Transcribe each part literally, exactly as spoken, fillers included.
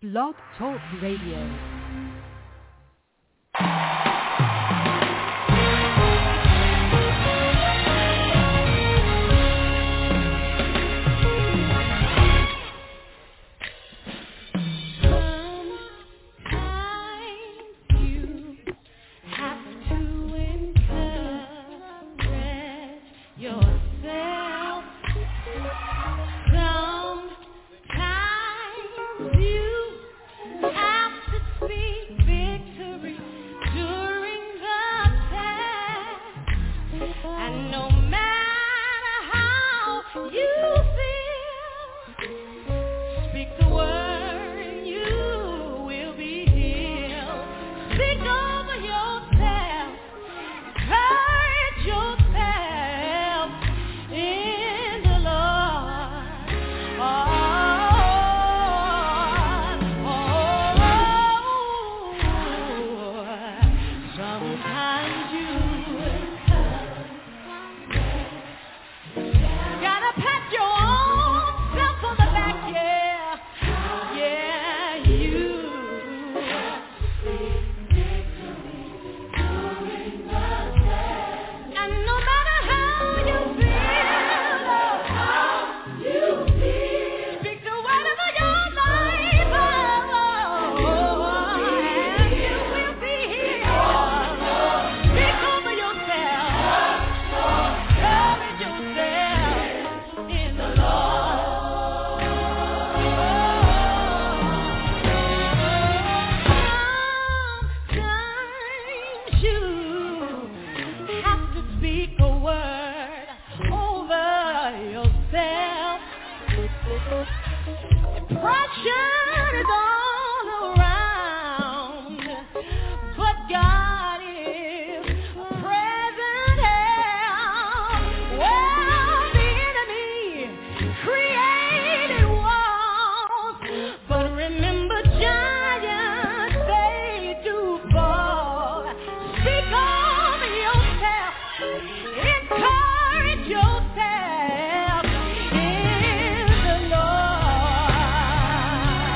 Blog Talk Radio. Yourself in the Lord.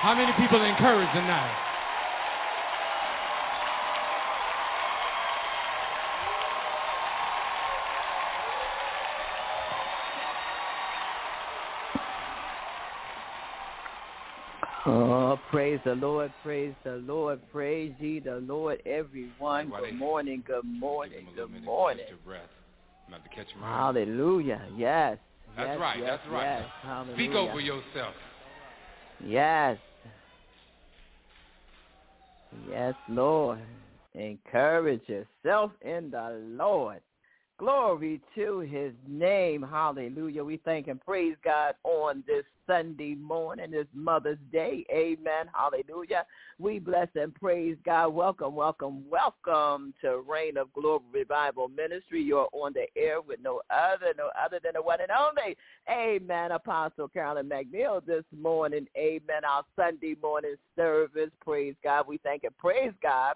How many people are encouraged tonight? Oh, praise the Lord, praise the Lord, praise ye the Lord, everyone. Good morning, good morning, good morning. I'm about to catch him. Hallelujah, yes. That's yes, right, yes, that's right. Yes. Hallelujah. Speak over yourself. Yes. Yes, Lord. Encourage yourself in the Lord. Glory to his name. Hallelujah. We thank and praise God on this Sunday morning, this Mother's Day. Amen. Hallelujah. We bless and praise God. Welcome, welcome, welcome to Reign of Glory Revival Ministry. You're on the air with no other, no other than the one and only. Amen. Apostle Carolyn McNeil this morning. Amen. Our Sunday morning service. Praise God. We thank and praise God.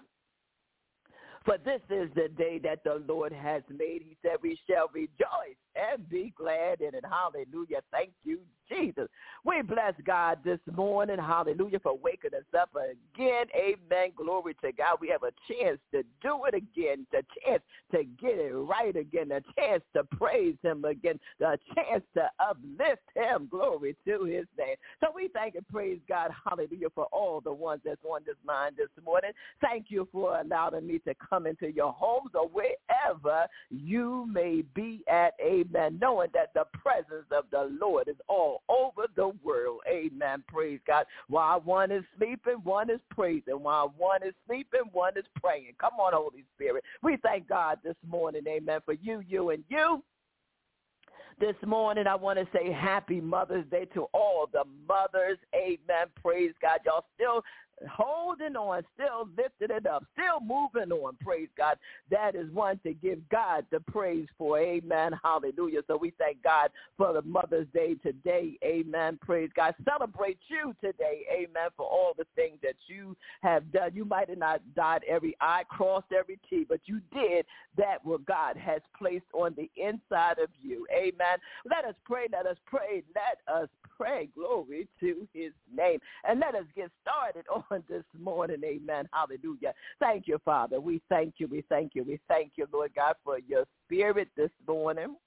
For this is the day that the Lord has made. He said we shall rejoice and be glad in it. Hallelujah. Thank you, Jesus. We bless God this morning. Hallelujah, for waking us up again. Amen. Glory to God. We have a chance to do it again, the chance to get it right again, a chance to praise him again, the chance to uplift him. Glory to his name. So we thank and praise God. Hallelujah, for all the ones that's on this line this morning. Thank you for allowing me to come into your homes or wherever you may be at. Amen. Knowing that the presence of the Lord is all over the world. Amen. Praise God. While one is sleeping, one is praising. While one is sleeping, one is praying. Come on, Holy Spirit. We thank God this morning. Amen. For you, you, and you. This morning, I want to say happy Mother's Day to all the mothers. Amen. Praise God. Y'all still holding on, still lifting it up, still moving on. Praise God. That is one to give God the praise for. Amen. Hallelujah. So we thank God for the Mother's Day today. Amen. Praise God. Celebrate you today. Amen. For all the things that you have done. You might have not dotted every I, crossed every T, but you did that what God has placed on the inside of you. Amen. Let us pray. Let us pray. Let us pray. Glory to his name. And let us get started on this morning. Amen. Hallelujah. Thank you, Father. We thank you. We thank you. We thank you, Lord God, for your spirit this morning.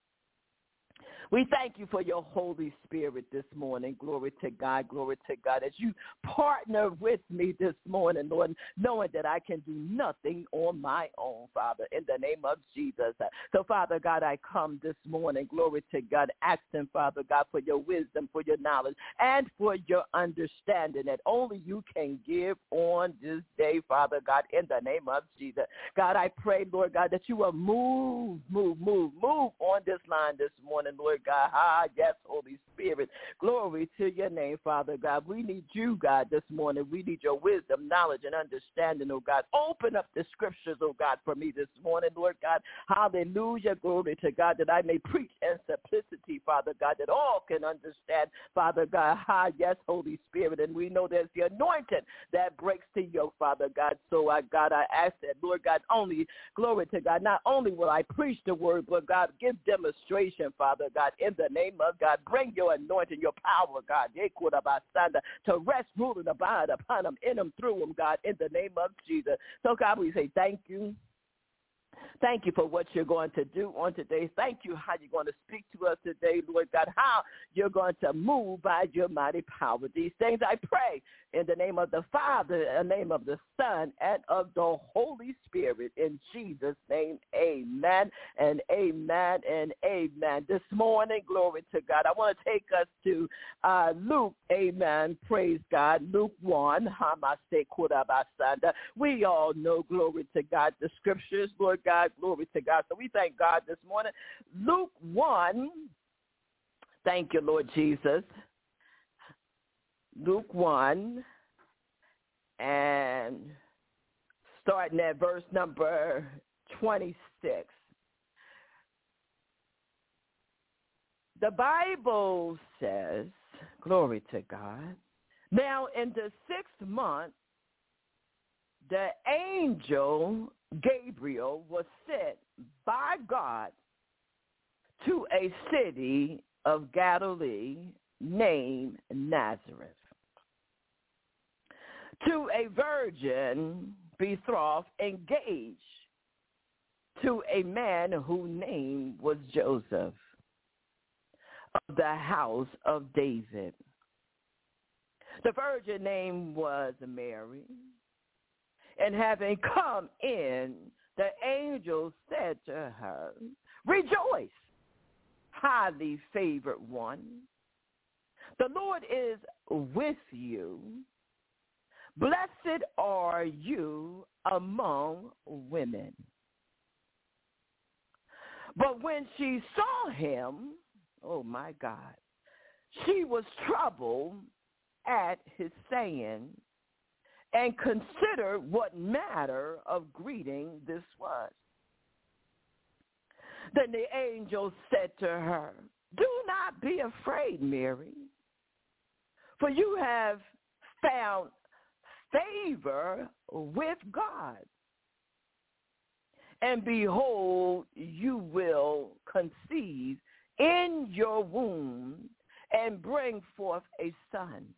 We thank you for your Holy Spirit this morning. Glory to God. Glory to God. As you partner with me this morning, Lord, knowing that I can do nothing on my own, Father, in the name of Jesus. So, Father God, I come this morning, glory to God, asking, Father God, for your wisdom, for your knowledge, and for your understanding that only you can give on this day, Father God, in the name of Jesus. God, I pray, Lord God, that you will move, move, move, move on this line this morning, Lord God. Ah, yes, Holy Spirit. Glory to your name, Father God. We need you, God, this morning. We need your wisdom, knowledge, and understanding, oh God. Open up the scriptures, oh God, for me this morning, Lord God. Hallelujah. Glory to God, that I may preach in simplicity, Father God, that all can understand, Father God. Ah, yes, Holy Spirit. And we know there's the anointing that breaks the yoke, Father God. So, I, God, I ask that, Lord God, only, glory to God, not only will I preach the word, but God, give demonstration, Father God, in the name of God. Bring your anointing, your power, God, to rest, rule, and abide upon them, in them, through them, God, in the name of Jesus. So, God, we say thank you. Thank you for what you're going to do on today. Thank you how you're going to speak to us today, Lord God, how you're going to move by your mighty power. These things I pray in the name of the Father, in the name of the Son, and of the Holy Spirit. In Jesus' name, amen and amen and amen. This morning, glory to God, I want to take us to uh, Luke, amen, praise God, Luke one. We all know, glory to God, the scriptures, Lord God, glory to God. So we thank God this morning. Luke one, thank you, Lord Jesus. Luke one, and starting at verse number twenty-six. The Bible says, glory to God, now in the sixth month, the angel Gabriel was sent by God to a city of Galilee named Nazareth, to a virgin betrothed, engaged to a man whose name was Joseph, of the house of David. The virgin name was Mary. And having come in, the angel said to her, "Rejoice, highly favored one. The Lord is with you. Blessed are you among women." But when she saw him, oh my God, she was troubled at his saying, and considered what manner of greeting this was. Then the angel said to her, "Do not be afraid, Mary, for you have found favor with God. And behold, you will conceive in your womb and bring forth a son,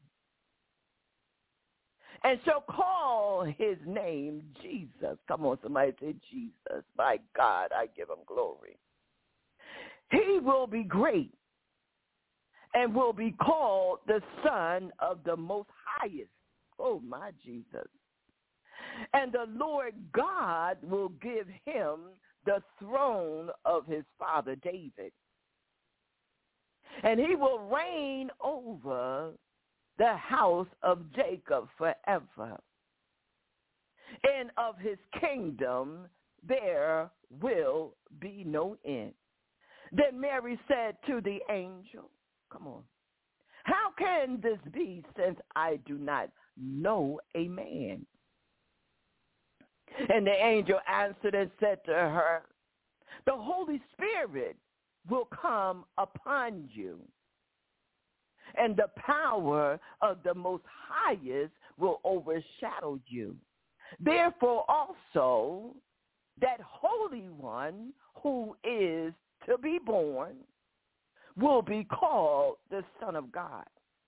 and shall call his name Jesus." Come on, somebody say Jesus. My God, I give him glory. "He will be great and will be called the Son of the Most Highest." Oh, my Jesus. "And the Lord God will give him the throne of his father David. And he will reign over the house of Jacob forever. And of his kingdom there will be no end." Then Mary said to the angel, come on, "How can this be, since I do not know a man?" And the angel answered and said to her, "The Holy Spirit will come upon you, and the power of the Most Highest will overshadow you. Therefore also that Holy One who is to be born will be called the Son of God.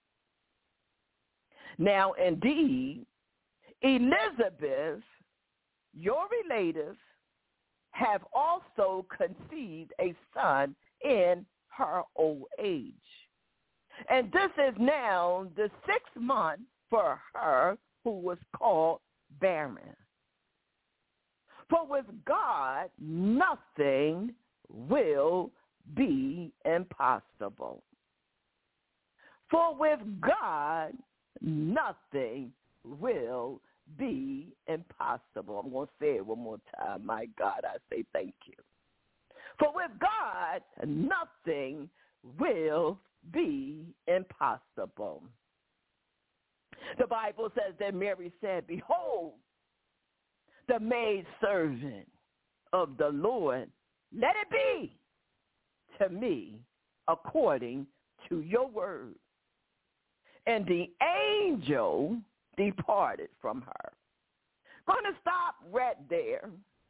Now indeed, Elizabeth, your relative, have also conceived a son in her old age. And this is now the sixth month for her who was called barren. For with God, nothing will be impossible. For with God, nothing will be impossible. I'm going to say it one more time. My God, I say thank you. For with God, nothing will be impossible. The Bible says that Mary said, "Behold, the maidservant of the Lord, let it be to me according to your word." And the angel departed from her. Going to stop right there.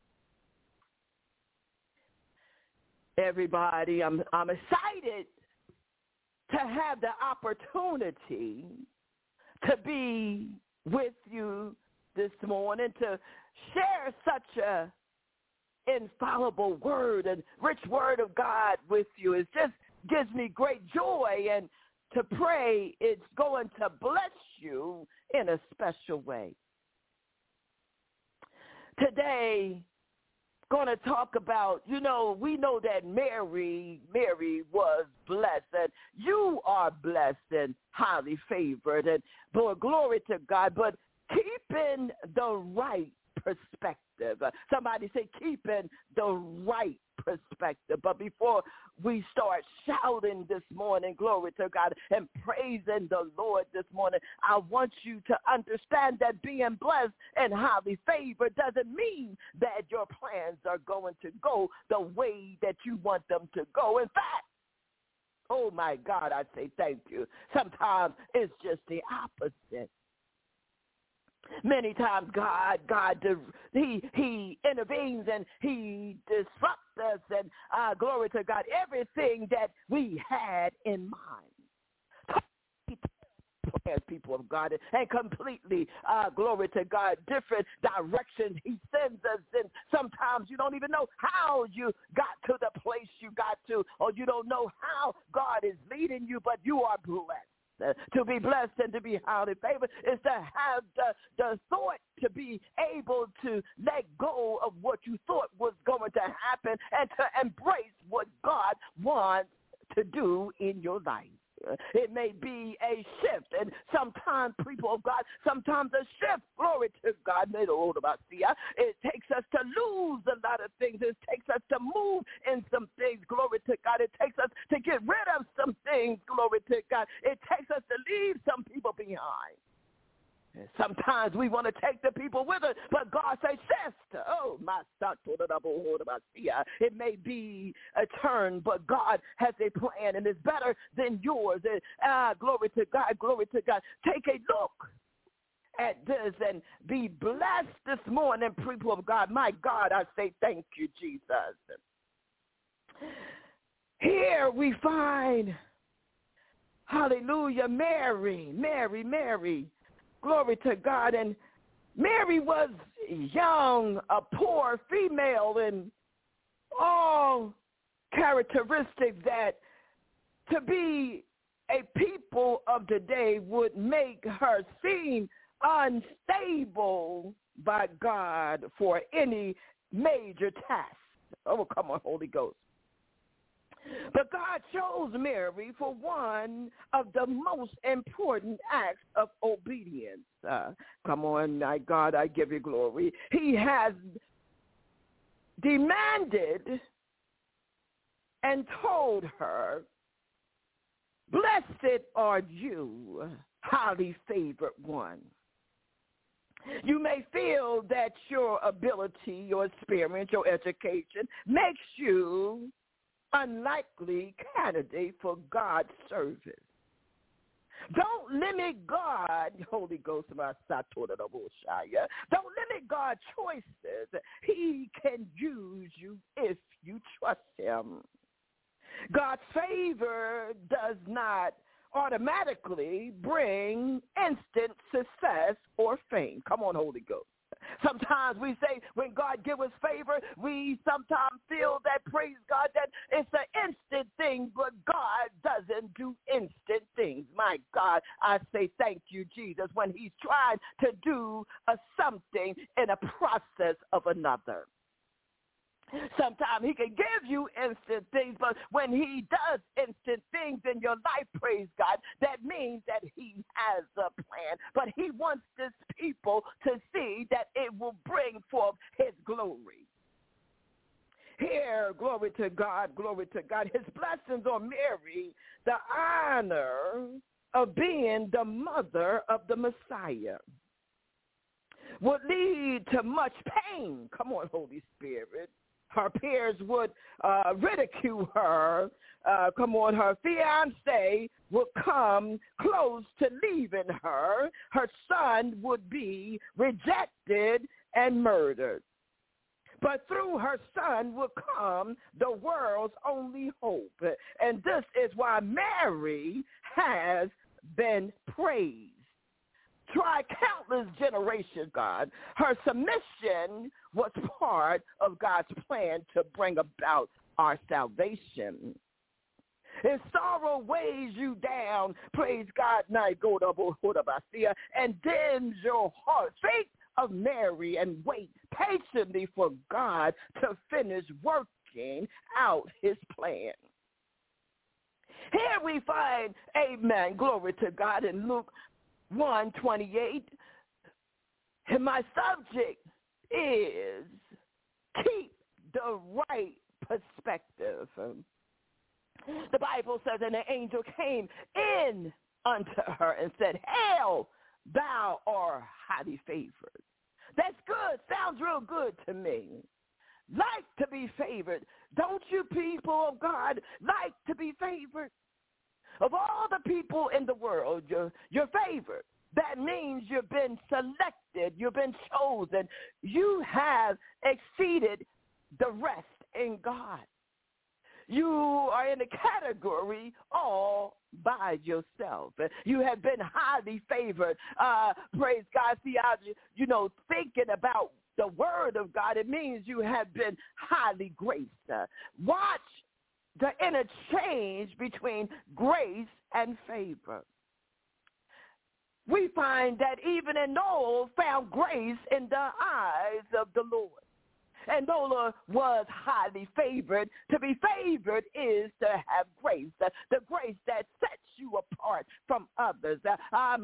Everybody, I'm I'm excited to have the opportunity to be with you this morning, to share such a infallible word and rich word of God with you. It just gives me great joy, and to pray it's going to bless you in a special way. Today, going to talk about, you know, we know that Mary, Mary was blessed, and you are blessed and highly favored, and boy, glory to God, but keeping the right perspective. Uh, somebody say keeping the right perspective. But before we start shouting this morning, glory to God, and praising the Lord this morning, I want you to understand that being blessed and highly favored doesn't mean that your plans are going to go the way that you want them to go. In fact, oh my God, I say thank you. Sometimes it's just the opposite. Many times God, God, he, he intervenes and he disrupts us, and uh, glory to God, everything that we had in mind. plans, people of God, and completely, uh, glory to God, different directions he sends us in. Sometimes you don't even know how you got to the place you got to, or you don't know how God is leading you, but you are blessed. Uh, to be blessed and to be highly favored is to have the, the thought to be able to let go of what you thought was going to happen and to embrace what God wants to do in your life. It may be a shift, and sometimes, people of God, sometimes a shift, glory to God, it takes us to lose a lot of things. It takes us to move in some things, glory to God. It takes us to get rid of some things, glory to God. It takes us to leave some people behind. Sometimes we want to take the people with us, but God says, sister, oh, my son, it may be a turn, but God has a plan, and it's better than yours. And, ah, glory to God, glory to God. Take a look at this and be blessed this morning, people of God. My God, I say thank you, Jesus. Here we find, hallelujah, Mary, Mary, Mary. Glory to God. And Mary was young, a poor female, and all characteristics that to be a people of the day would make her seem unstable by God for any major task. Oh, come on, Holy Ghost. But God chose Mary for one of the most important acts of obedience. Uh, come on, my God, I give you glory. He has demanded and told her, blessed are you, highly favored one. You may feel that your ability, your experience, your education makes you unlikely candidate for God's service. Don't limit God, Holy Ghost, my don't limit God's choices. He can use you if you trust him. God's favor does not automatically bring instant success or fame. Come on, Holy Ghost. Sometimes we say when God gives us favor, we sometimes feel that, praise God, that it's an instant thing, but God doesn't do instant things. My God, I say thank you, Jesus, when he's trying to do a something in a process of another. Sometimes he can give you instant things, but when he does instant things in your life, praise God, that means that he has a plan. But he wants his people to see that it will bring forth his glory. Here, glory to God, glory to God. His blessings on Mary, the honor of being the mother of the Messiah, would lead to much pain. Come on, Holy Spirit. Her peers would uh, ridicule her. Uh, come on, her fiancé would come close to leaving her. Her son would be rejected and murdered. But through her son would come the world's only hope. And this is why Mary has been praised. Try countless generations, God. Her submission was part of God's plan to bring about our salvation. If sorrow weighs you down, praise God, and dims your heart, think of Mary and wait patiently for God to finish working out his plan. Here we find, amen, glory to God, in Luke one twenty-eight, and my subject is keep the right perspective. The Bible says, and the angel came in unto her and said, hail, thou art highly favored. That's good. Sounds real good to me. Like to be favored. Don't you people of God like to be favored? Of all the people in the world, you're, you're favored. That means you've been selected. You've been chosen. You have exceeded the rest in God. you are in the category all by yourself. You have been highly favored. Uh, praise God. See, I, you know, thinking about the word of God, it means you have been highly graced. Uh, watch the interchange between grace and favor. We find that even Enoch found grace in the eyes of the Lord. And Noah was highly favored. To be favored is to have grace, the, the grace that sets you apart from others. Uh,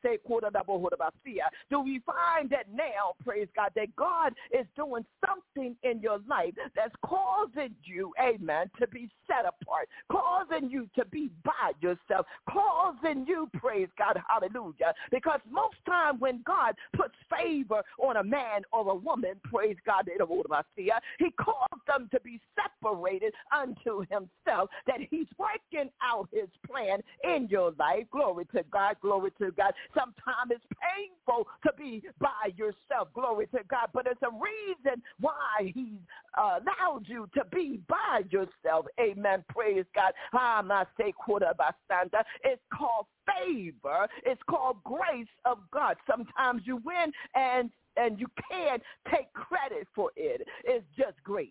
Do we find that now, praise God, that God is doing something in your life that's causing you, amen, to be set apart, causing you to be by yourself, causing you, praise God, hallelujah, because most time when God puts favor on a man or a woman, praise God, he caused them to be separated unto himself, that he's working out his plan in your life. Glory to God, glory to God. Sometimes it's painful to be by yourself, glory to God, but it's a reason why he's uh, allowed you to be by yourself. Amen, praise God. It's called favor. It's called grace of God. Sometimes you win and and you can't take credit for it. It's just grace.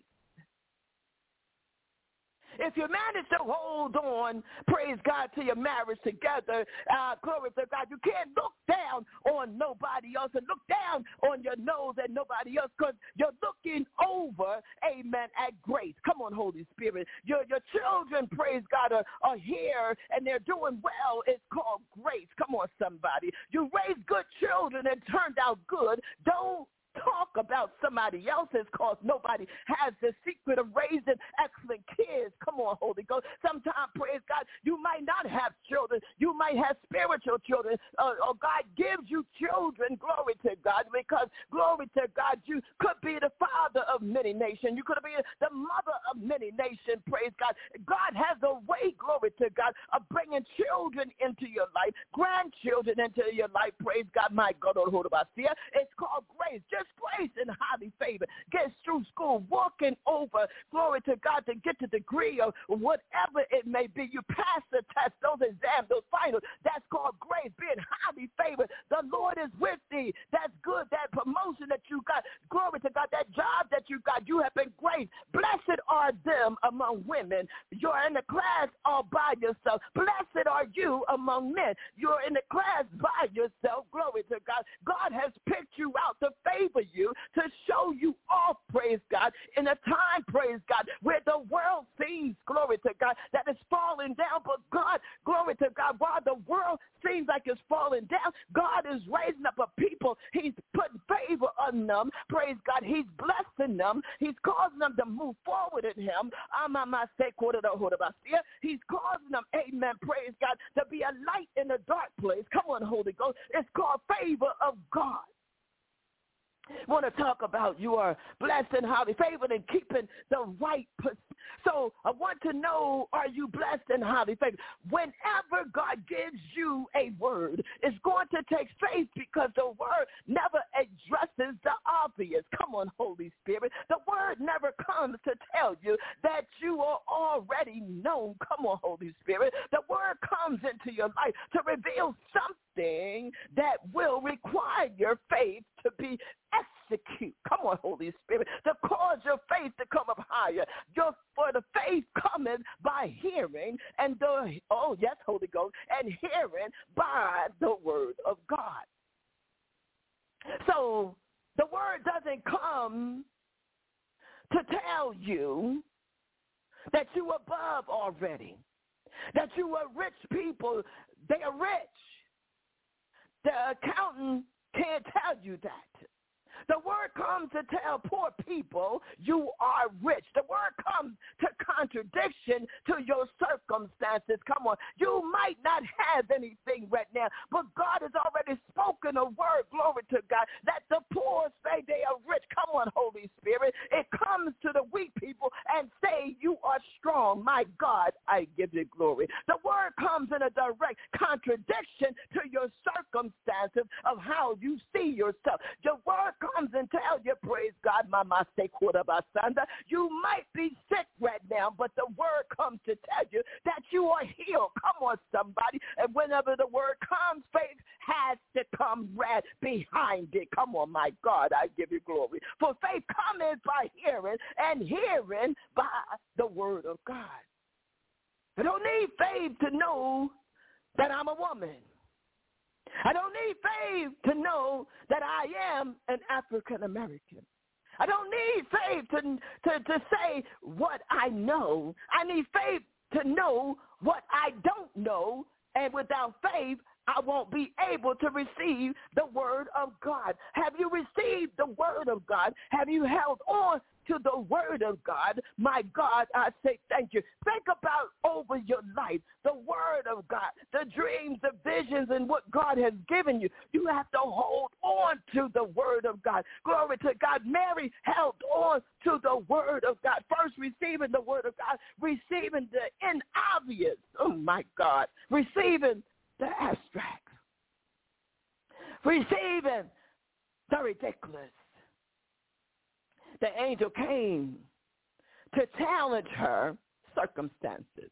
If you manage to hold on, praise God, to your marriage together, uh, glory to God, you can't look down on nobody else and look down on your nose at nobody else, because you're looking over, amen, at grace. Come on, Holy Spirit. Your, your children, praise God, are, are here and they're doing well. It's called grace. Come on, somebody. You raise good children and turned out good. Don't talk about somebody else's, cause nobody has the secret of raising excellent kids. Come on, Holy Ghost. Sometimes, praise God, you might not have children. You might have spiritual children, uh, or God gives you children, glory to God, because, glory to God, you could be the father of many nations. You could be the mother of many nations, praise God. God has a way, glory to God, of bringing children into your life, grandchildren into your life, praise God. My God, it's called grace. Just grace and highly favor. Gets through school, walking over, glory to God, to get the degree of whatever it may be. You pass the test, those exams, those finals. That's called grace, being highly favored. The Lord is with thee. That's good. That promotion that you got, glory to God, that job that you got, you have been graced. Blessed are them among women. You're in the class all by yourself. Blessed are you among men. You're in the class by yourself. Glory to God. God has picked you out to favor you, to show you off, praise God, in a time, praise God, where the world seems, glory to God, that it's falling down. But God, glory to God, while the world seems like it's falling down, God is raising up a people. He's putting favor on them, praise God. He's blessing them. He's causing them to move forward in him. He's causing them, amen, praise God, to be a light in a dark place. Come on, Holy Ghost. It's called favor of God. Want to talk about you are blessed and highly favored and keeping the right position. So I want to know, are you blessed and highly favored? Whenever God gives you a word, it's going to take faith, because the word never addresses the obvious. Come on, Holy Spirit. The word never comes to tell you that you are already known. Come on, Holy Spirit. The word comes into your life to reveal something that will require your faith to be execute. Come on, Holy Spirit, to cause your faith to come up higher. Your for the faith cometh by hearing, and the oh yes, Holy Ghost, and hearing by the word of God. So the word doesn't come to tell you that you are above already, that you are rich people. They are rich. The accountant can't tell you that. The word comes to tell poor people you are rich. The word comes to contradiction to your circumstances. Come on. You might not have anything right now, but God has already spoken a word, glory to God, that the poor say they are rich. Come on, Holy Spirit. It comes to the weak people and say you are strong. My God, I give you glory. The word comes in a direct contradiction to your circumstances of how you see yourself. Your word comes and tell you, praise God, Mama say, you might be sick right now. down, but the word comes to tell you that you are healed. Come on, somebody. And whenever the word comes, faith has to come right behind it. Come on, my God, I give you glory. For faith cometh by hearing, and hearing by the word of God. I don't need faith to know that I'm a woman. I don't need faith to know that I am an African American. I don't need faith to, to, to say what I know. I need faith to know what I don't know. And without faith, I won't be able to receive the word of God. Have you received the word of God? Have you held on to the word of God? My God, I say thank you. Think about over your life, the word of God, the dreams, the visions, and what God has given you. You have to hold on to the word of God. Glory to God. Mary held on to the word of God. First receiving the word of God, receiving the inobvious. Oh, my God. Receiving the abstract. Receiving the ridiculous. The angel came to challenge her circumstances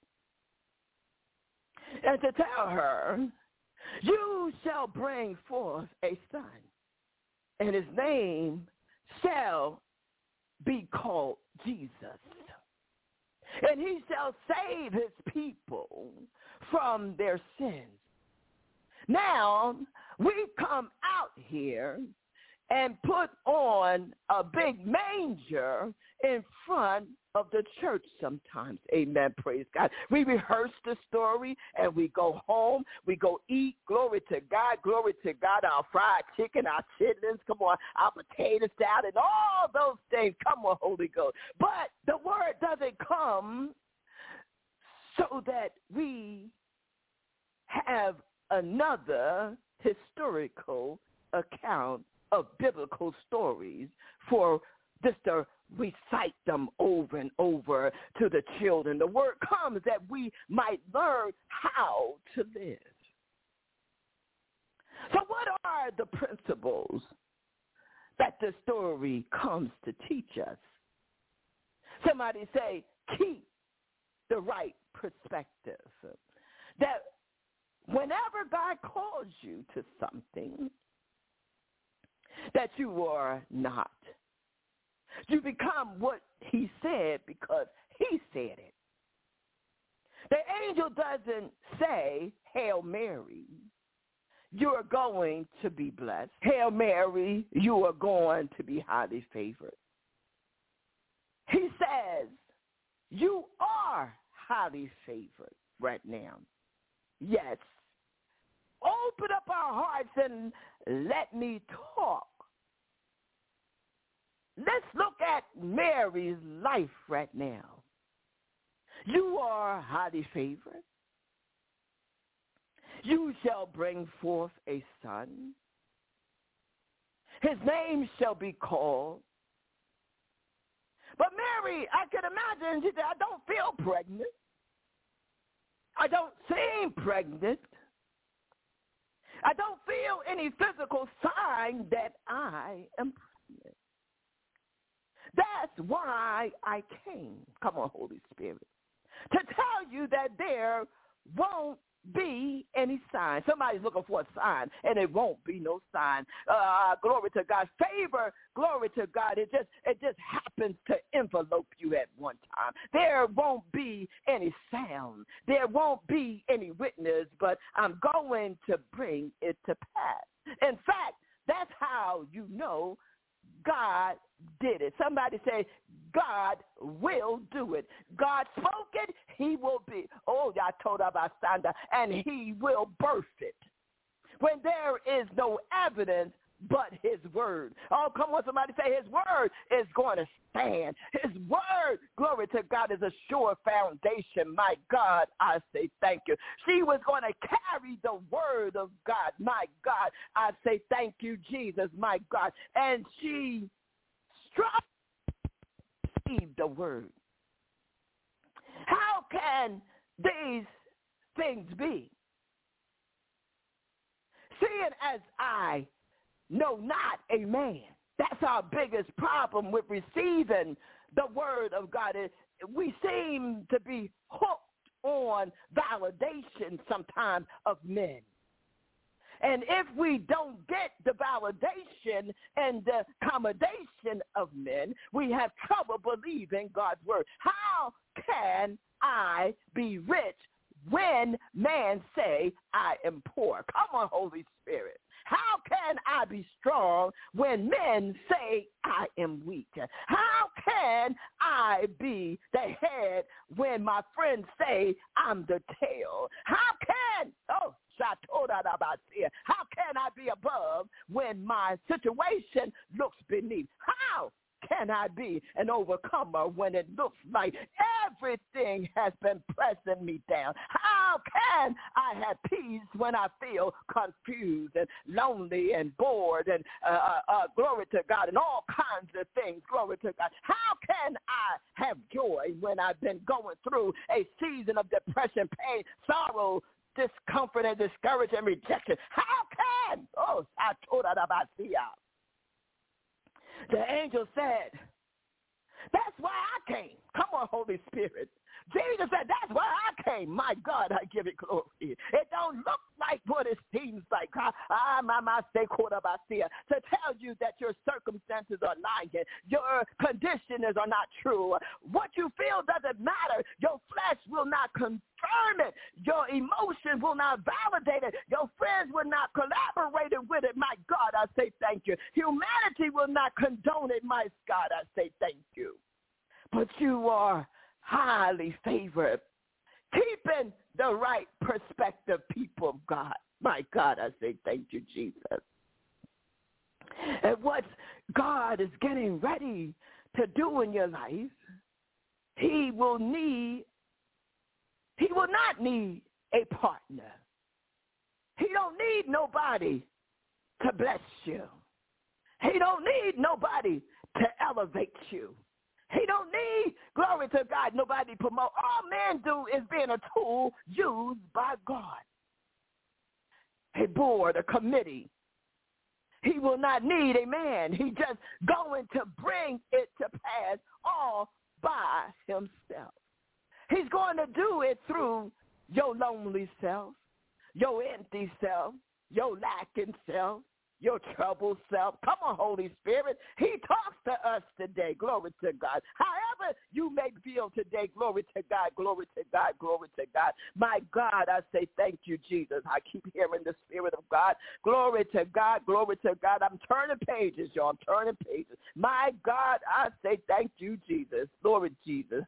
and to tell her, you shall bring forth a son, and his name shall be called Jesus. And he shall save his people from their sins. Now, we come out here and put on a big manger in front of the church sometimes. Amen. Praise God. We rehearse the story and we go home. We go eat. Glory to God. Glory to God. Our fried chicken, our chitlins, come on, our potato salad, and all those things. Come on, Holy Ghost. But the word doesn't come so that we have another historical account of biblical stories for just to recite them over and over to the children. The word comes that we might learn how to live. So what are the principles that the story comes to teach us? Somebody say, keep the right perspective. That whenever God calls you to something that you are not, you become what he said because he said it. The angel doesn't say, Hail Mary, you are going to be blessed. Hail Mary, you are going to be highly favored. He says, you are highly favored right now. Yes. Open up our hearts and let me talk. Let's look at Mary's life right now. You are highly favored. You shall bring forth a son. His name shall be called. But Mary, I can imagine, she said, I don't feel pregnant. I don't seem pregnant. I don't feel any physical sign that I am pregnant. That's why I came, come on, Holy Spirit, to tell you that there won't be any sign. Somebody's looking for a sign, and it won't be no sign. Uh, glory to God. Favor, glory to God. It just it just happens to envelope you at one time. There won't be any sound. There won't be any witness, but I'm going to bring it to pass. In fact, that's how you know God did it. Somebody say, God will do it. God spoke it, he will be. Oh, I told about Sanda, and he will birth it. When there is no evidence but his word. Oh, come on, somebody say his word is going to stand. His word, glory to God, is a sure foundation. My God, I say thank you. She was going to carry the word of God. My God, I say thank you, Jesus, my God. And she struck the word. How can these things be? Seeing as I know not a man. That's our biggest problem with receiving the word of God. We seem to be hooked on validation sometimes of men. And if we don't get the validation and the accommodation of men, we have trouble believing God's word. How can I be rich when man say I am poor? Come on, Holy Spirit. How can I be strong when men say I am weak? How can I be the head when my friends say I'm the tail? How can, oh, how can I be above when my situation looks beneath? How can I be an overcomer when it looks like everything has been pressing me down? How can I have peace when I feel confused and lonely and bored and uh, uh, uh, glory to God and all kinds of things, glory to God? How can I have joy when I've been going through a season of depression, pain, sorrow, discomfort, and discouragement and rejection? How can, oh, I told her about see y'all. The angel said, that's why I came. Come on, Holy Spirit. Jesus said, that's why I came. My God, I give it glory. It don't look like what it seems like. I, my, my, say, to tell you that your circumstances are lying. Your conditions are not true. What you feel doesn't matter. Your flesh will not confirm it. Your emotion will not validate it. Your friends will not collaborate with it. My God, I say thank you. Humanity will not condone it. My God, I say thank you. But you are highly favored, keeping the right perspective, people of God. My God, I say thank you, Jesus. And what God is getting ready to do in your life, he will need, he will not need a partner. He don't need nobody to bless you. He don't need nobody to elevate you. He don't need, glory to God, nobody promote. All men do is being a tool used by God. A board, a committee. He will not need a man. He just going to bring it to pass all by himself. He's going to do it through your lonely self, your empty self, your lacking self, your troubled self. Come on, Holy Spirit. He talks to us today. Glory to God. However you may feel today, glory to God, glory to God, glory to God. My God, I say thank you, Jesus. I keep hearing the Spirit of God. Glory to God, glory to God. I'm turning pages, y'all. I'm turning pages. My God, I say thank you, Jesus. Glory, Jesus.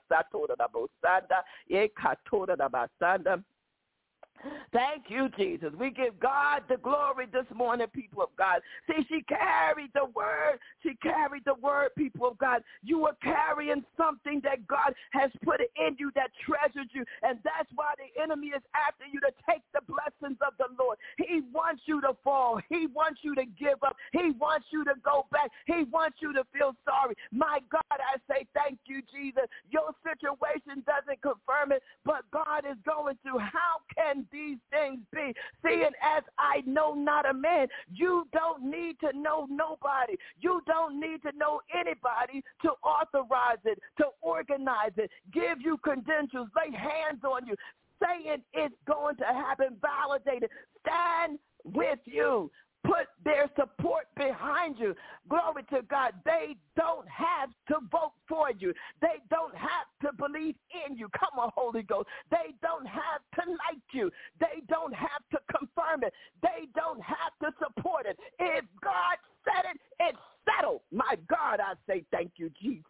Thank you, Jesus. We give God the glory this morning, people of God. See, she carried the word. She carried the word, people of God. You are carrying something that God has put in you that treasures you, and that's why the enemy is after you to take the blessings of the Lord. He wants you to fall. He wants you to give up. He wants you to go back. He wants you to feel sorry. My God, I say thank you, Jesus. Your situation doesn't confirm it, but God is going to. How can these things be? Seeing as I know not a man, you don't need to know nobody. You don't need to know anybody to authorize it, to organize it, give you credentials, lay hands on you, saying it's going to happen, validate it, stand with you. Put their support behind you. Glory to God. They don't have to vote for you. They don't have to believe in you. Come on, Holy Ghost. They don't have to like you. They don't have to confirm it. They don't have to support it. If God said it, it's settled. My God, I say thank you, Jesus.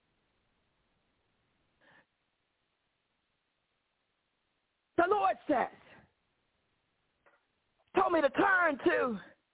The Lord says, told me to turn to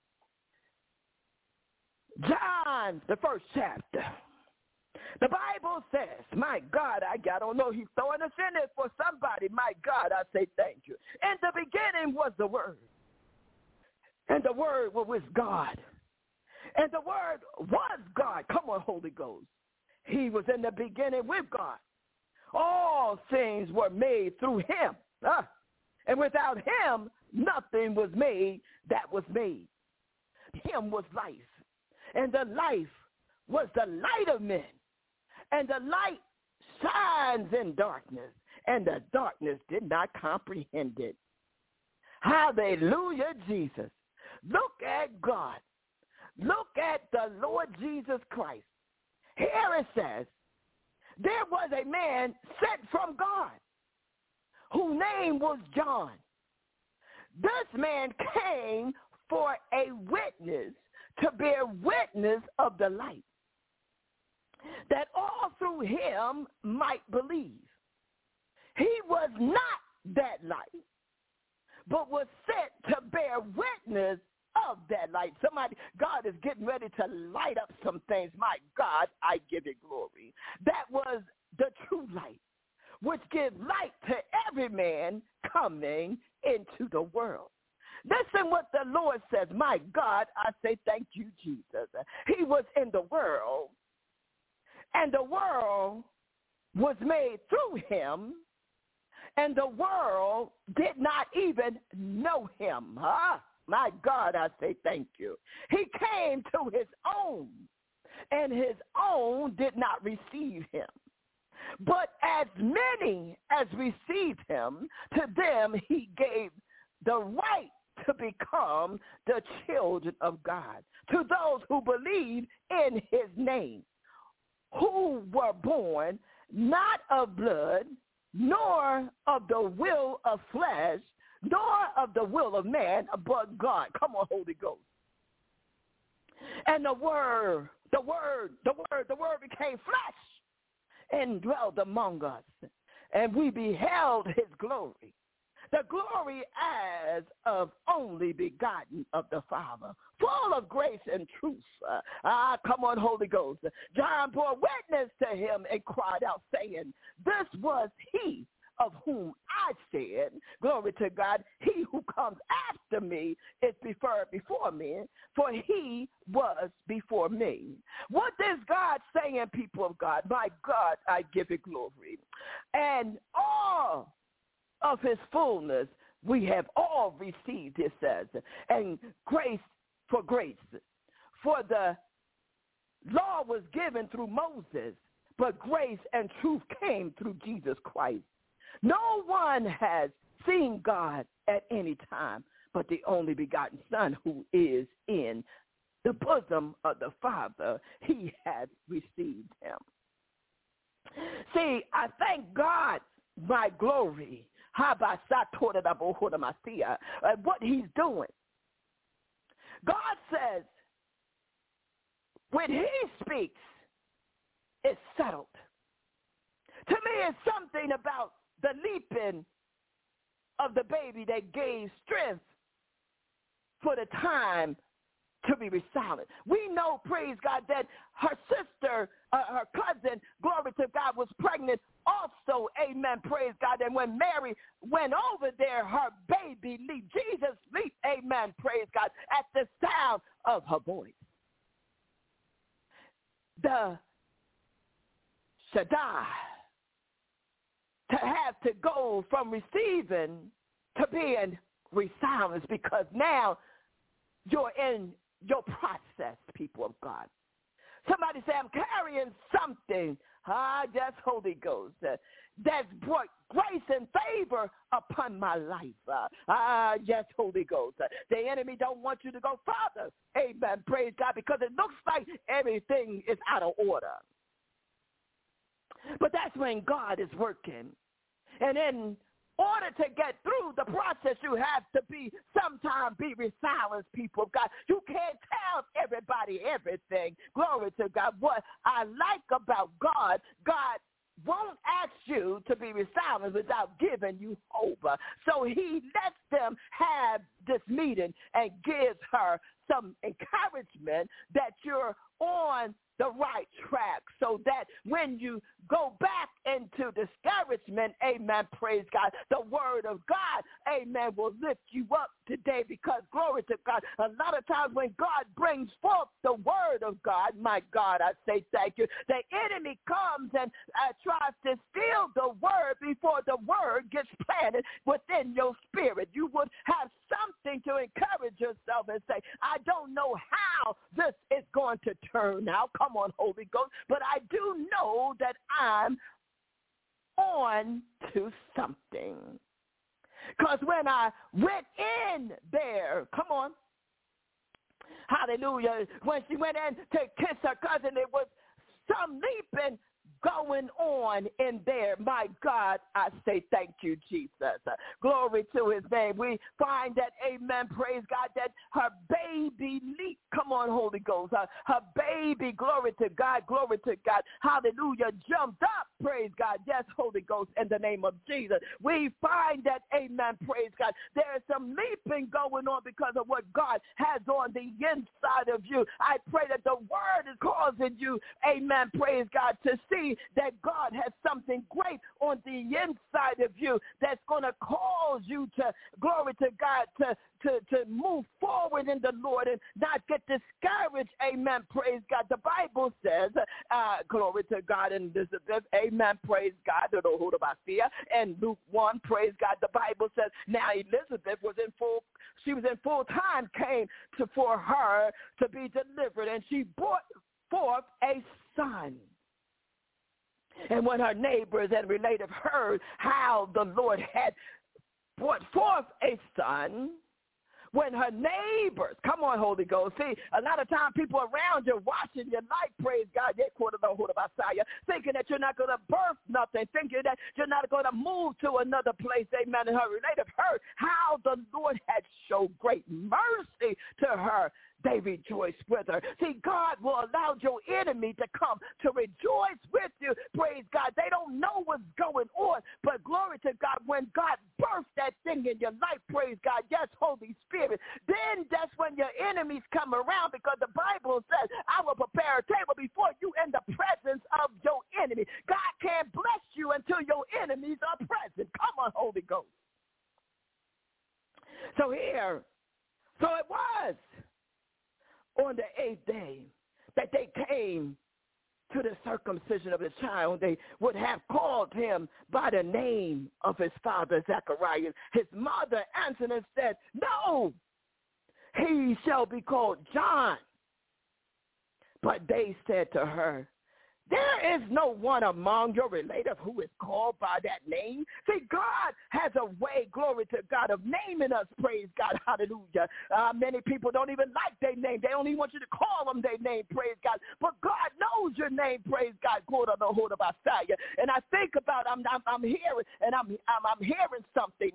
John, the first chapter. The Bible says, my God, I, I don't know, he's throwing us in it for somebody. My God, I say thank you. In the beginning was the Word, and the Word was with God, and the Word was God. Come on, Holy Ghost. He was in the beginning with God. All things were made through him, uh, and without him, nothing was made that was made. Him was life. and the life was the light of men. And the light shines in darkness, and the darkness did not comprehend it. Hallelujah, Jesus. Look at God. Look at the Lord Jesus Christ. Here it says, there was a man sent from God whose name was John. This man came for a witness, to bear witness of the light, that all through him might believe. He was not that light, but was sent to bear witness of that light. Somebody, God is getting ready to light up some things. My God, I give it glory. That was the true light, which gives light to every man coming into the world. Listen what the Lord says. My God, I say thank you, Jesus. He was in the world, and the world was made through him, and the world did not even know him. Huh? My God, I say thank you. He came to his own, and his own did not receive him. But as many as received him, to them he gave the right to become the children of God, to those who believe in his name, who were born not of blood, nor of the will of flesh, nor of the will of man, but God. Come on, Holy Ghost. And the word, the word, the word, the word became flesh and dwelled among us, and we beheld his glory, the glory as of only begotten of the Father, full of grace and truth. Uh, ah, come on, Holy Ghost. John bore witness to him and cried out, saying, this was he of whom I said, glory to God, he who comes after me is preferred before me, for he was before me. What is God saying, people of God? My God, I give it glory. And all of his fullness we have all received, it says, and grace for grace. For the law was given through Moses, but grace and truth came through Jesus Christ. No one has seen God at any time, but the only begotten Son, who is in the bosom of the Father, he has received him. See, I thank God, my glory, uh, what he's doing. God says, when he speaks, it's settled. To me, it's something about the leaping of the baby that gave strength for the time to be silent. We know, praise God, that her sister, uh, her cousin, glory to God, was pregnant also, amen, praise God. And when Mary went over there, her baby leaped. Jesus leaped, amen, praise God, at the sound of her voice. The Shaddai, to have to go from receiving to being silenced, because now you're in your process, people of God. Somebody say, I'm carrying something, ah, that's Holy Ghost, uh, that's brought grace and favor upon my life. Uh, ah, yes, Holy Ghost. Uh, the enemy don't want you to go further. Amen, praise God, because it looks like everything is out of order. But that's when God is working. And in order to get through the process, you have to be, sometimes be silenced, people of God. You can't tell everybody everything. Glory to God. What I like about God, God won't ask you to be silenced without giving you hope. So he lets them have this meeting and gives her some encouragement that you're on the right track, so that when you go back into discouragement, amen, praise God, the word of God, amen, will lift you up today, because glory to God, a lot of times when God brings forth the word of God, my God, I say thank you, the enemy comes and uh, tries to steal the word before the word gets planted within your spirit. You would have something to encourage yourself and say, I don't know how this is going to turn out. Come on, Holy Ghost. But I do know that I'm on to something. Because when I went in there, come on, hallelujah, when she went in to kiss her cousin, it was some leaping going on in there. My God, I say thank you, Jesus. Uh, glory to his name. We find that, amen, praise God, that her baby leaped. Come on, Holy Ghost. Uh, her baby, glory to God, glory to God, hallelujah, jumped up, praise God. Yes, Holy Ghost, in the name of Jesus. We find that, amen, praise God, there is some leaping going on because of what God has on the inside of you. I pray that the word is causing you, amen, praise God, to see that God has something great on the inside of you that's going to cause you to, glory to God, to, to, to move forward in the Lord and not get discouraged. Amen. Praise God. The Bible says, uh, glory to God, and Elizabeth, amen. Praise God. And Luke one, praise God. The Bible says, now Elizabeth was in full, she was in full time, came to for her to be delivered, and she brought forth a son. And when her neighbors and relatives heard how the Lord had brought forth a son, when her neighbors, come on, Holy Ghost, see, a lot of times people around you watching your life, praise God, thinking that you're not going to birth nothing, thinking that you're not going to move to another place, amen, and her relative heard how the Lord had showed great mercy to her. They rejoice with her. See, God will allow your enemy to come to rejoice with you. Praise God. They don't know what's going on, but glory to God, when God birthed that thing in your life, praise God, yes, Holy Spirit, then that's when your enemies come around, because the Bible says, I will prepare a table before you in the presence of your enemy. God can't bless you until your enemies are present. Come on, Holy Ghost. So here, so it was on the eighth day that they came to the circumcision of the child. They would have called him by the name of his father, Zacharias. His mother answered and said, no, he shall be called John. But they said to her, there is no one among your relative who is called by that name. See, God has a way, glory to God, of naming us, praise God, hallelujah. Uh, many people don't even like their name. They don't even want you to call them their name, praise God. But God knows your name, praise God. And I think about, I'm, I'm, I'm hearing, and I'm, I'm, I'm hearing something.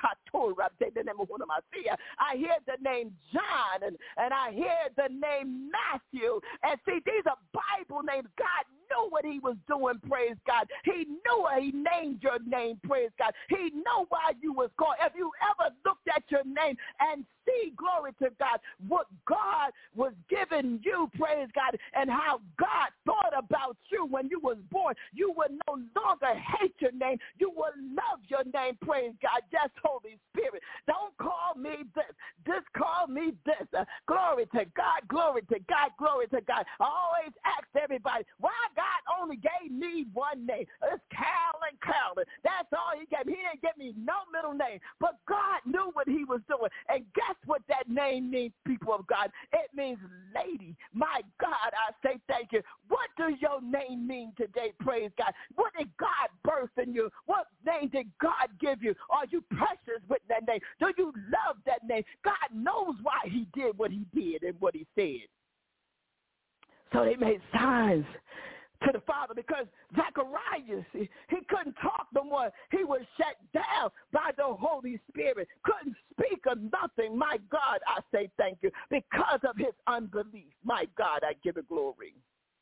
I hear the name John, and, and I hear the name Matthew. And see, these are Bible names. God knew what he was doing, praise God. He knew it. He named your name, praise God. He knew why you was called. If you ever looked at your name and see, glory to God, what God was giving you, praise God, and how God thought about you when you was born, you would no longer hate your name. You would love your name, praise God. Yes, Holy Spirit. Don't call me this. Just call me this. Uh, glory to God, glory to God, glory to God. I always ask everybody, why God only gave me one name? It's Carolyn Carolyn. That's all he gave me. He didn't give me no middle name. But God knew what he was doing. And guess what that name means, people of God? It means lady. My God, I say thank you. What does your name mean today, praise God? What did God birth in you? What name did God give you? Are you precious with that name? Do you love that name? God knows why he did what he did and what he said. So they made signs to the Father, because Zacharias, he, he couldn't talk no more. He was shut down by the Holy Spirit, couldn't speak of nothing. My God, I say thank you, because of his unbelief. My God, I give it glory.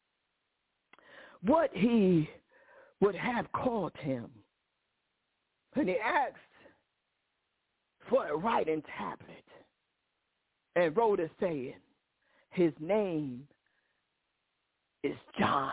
What he would have called him, and he asked for a writing tablet and wrote it saying, his name is John.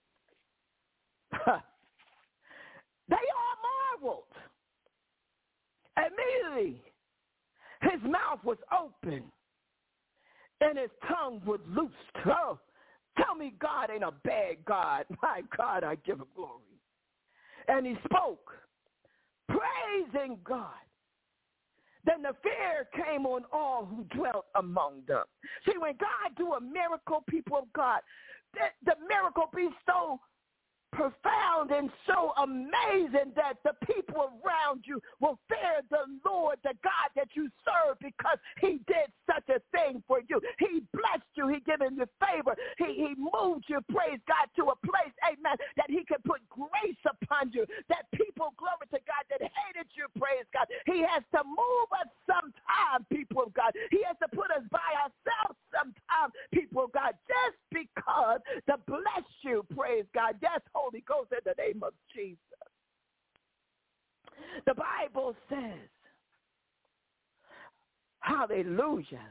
They all marveled. Immediately, his mouth was open and his tongue was loosed. Oh, tell me God ain't a bad God. My God, I give him glory. And he spoke, praising God. Then the fear came on all who dwelt among them. See, when God do a miracle, people of God, the, the miracle be so profound and so amazing that the people around you will fear the Lord, the God that you serve, because he did such a thing for you. He blessed you. He given you favor. He, he moved you, praise God, to a place, amen, that he could put grace upon you, that people, glory to God, that hated you, praise God. He has to move us sometime, people of God. He has to put us by ourselves sometime, people of God, just because to bless you, praise God. Yes, Holy Ghost, in the name of Jesus. The Bible says, hallelujah,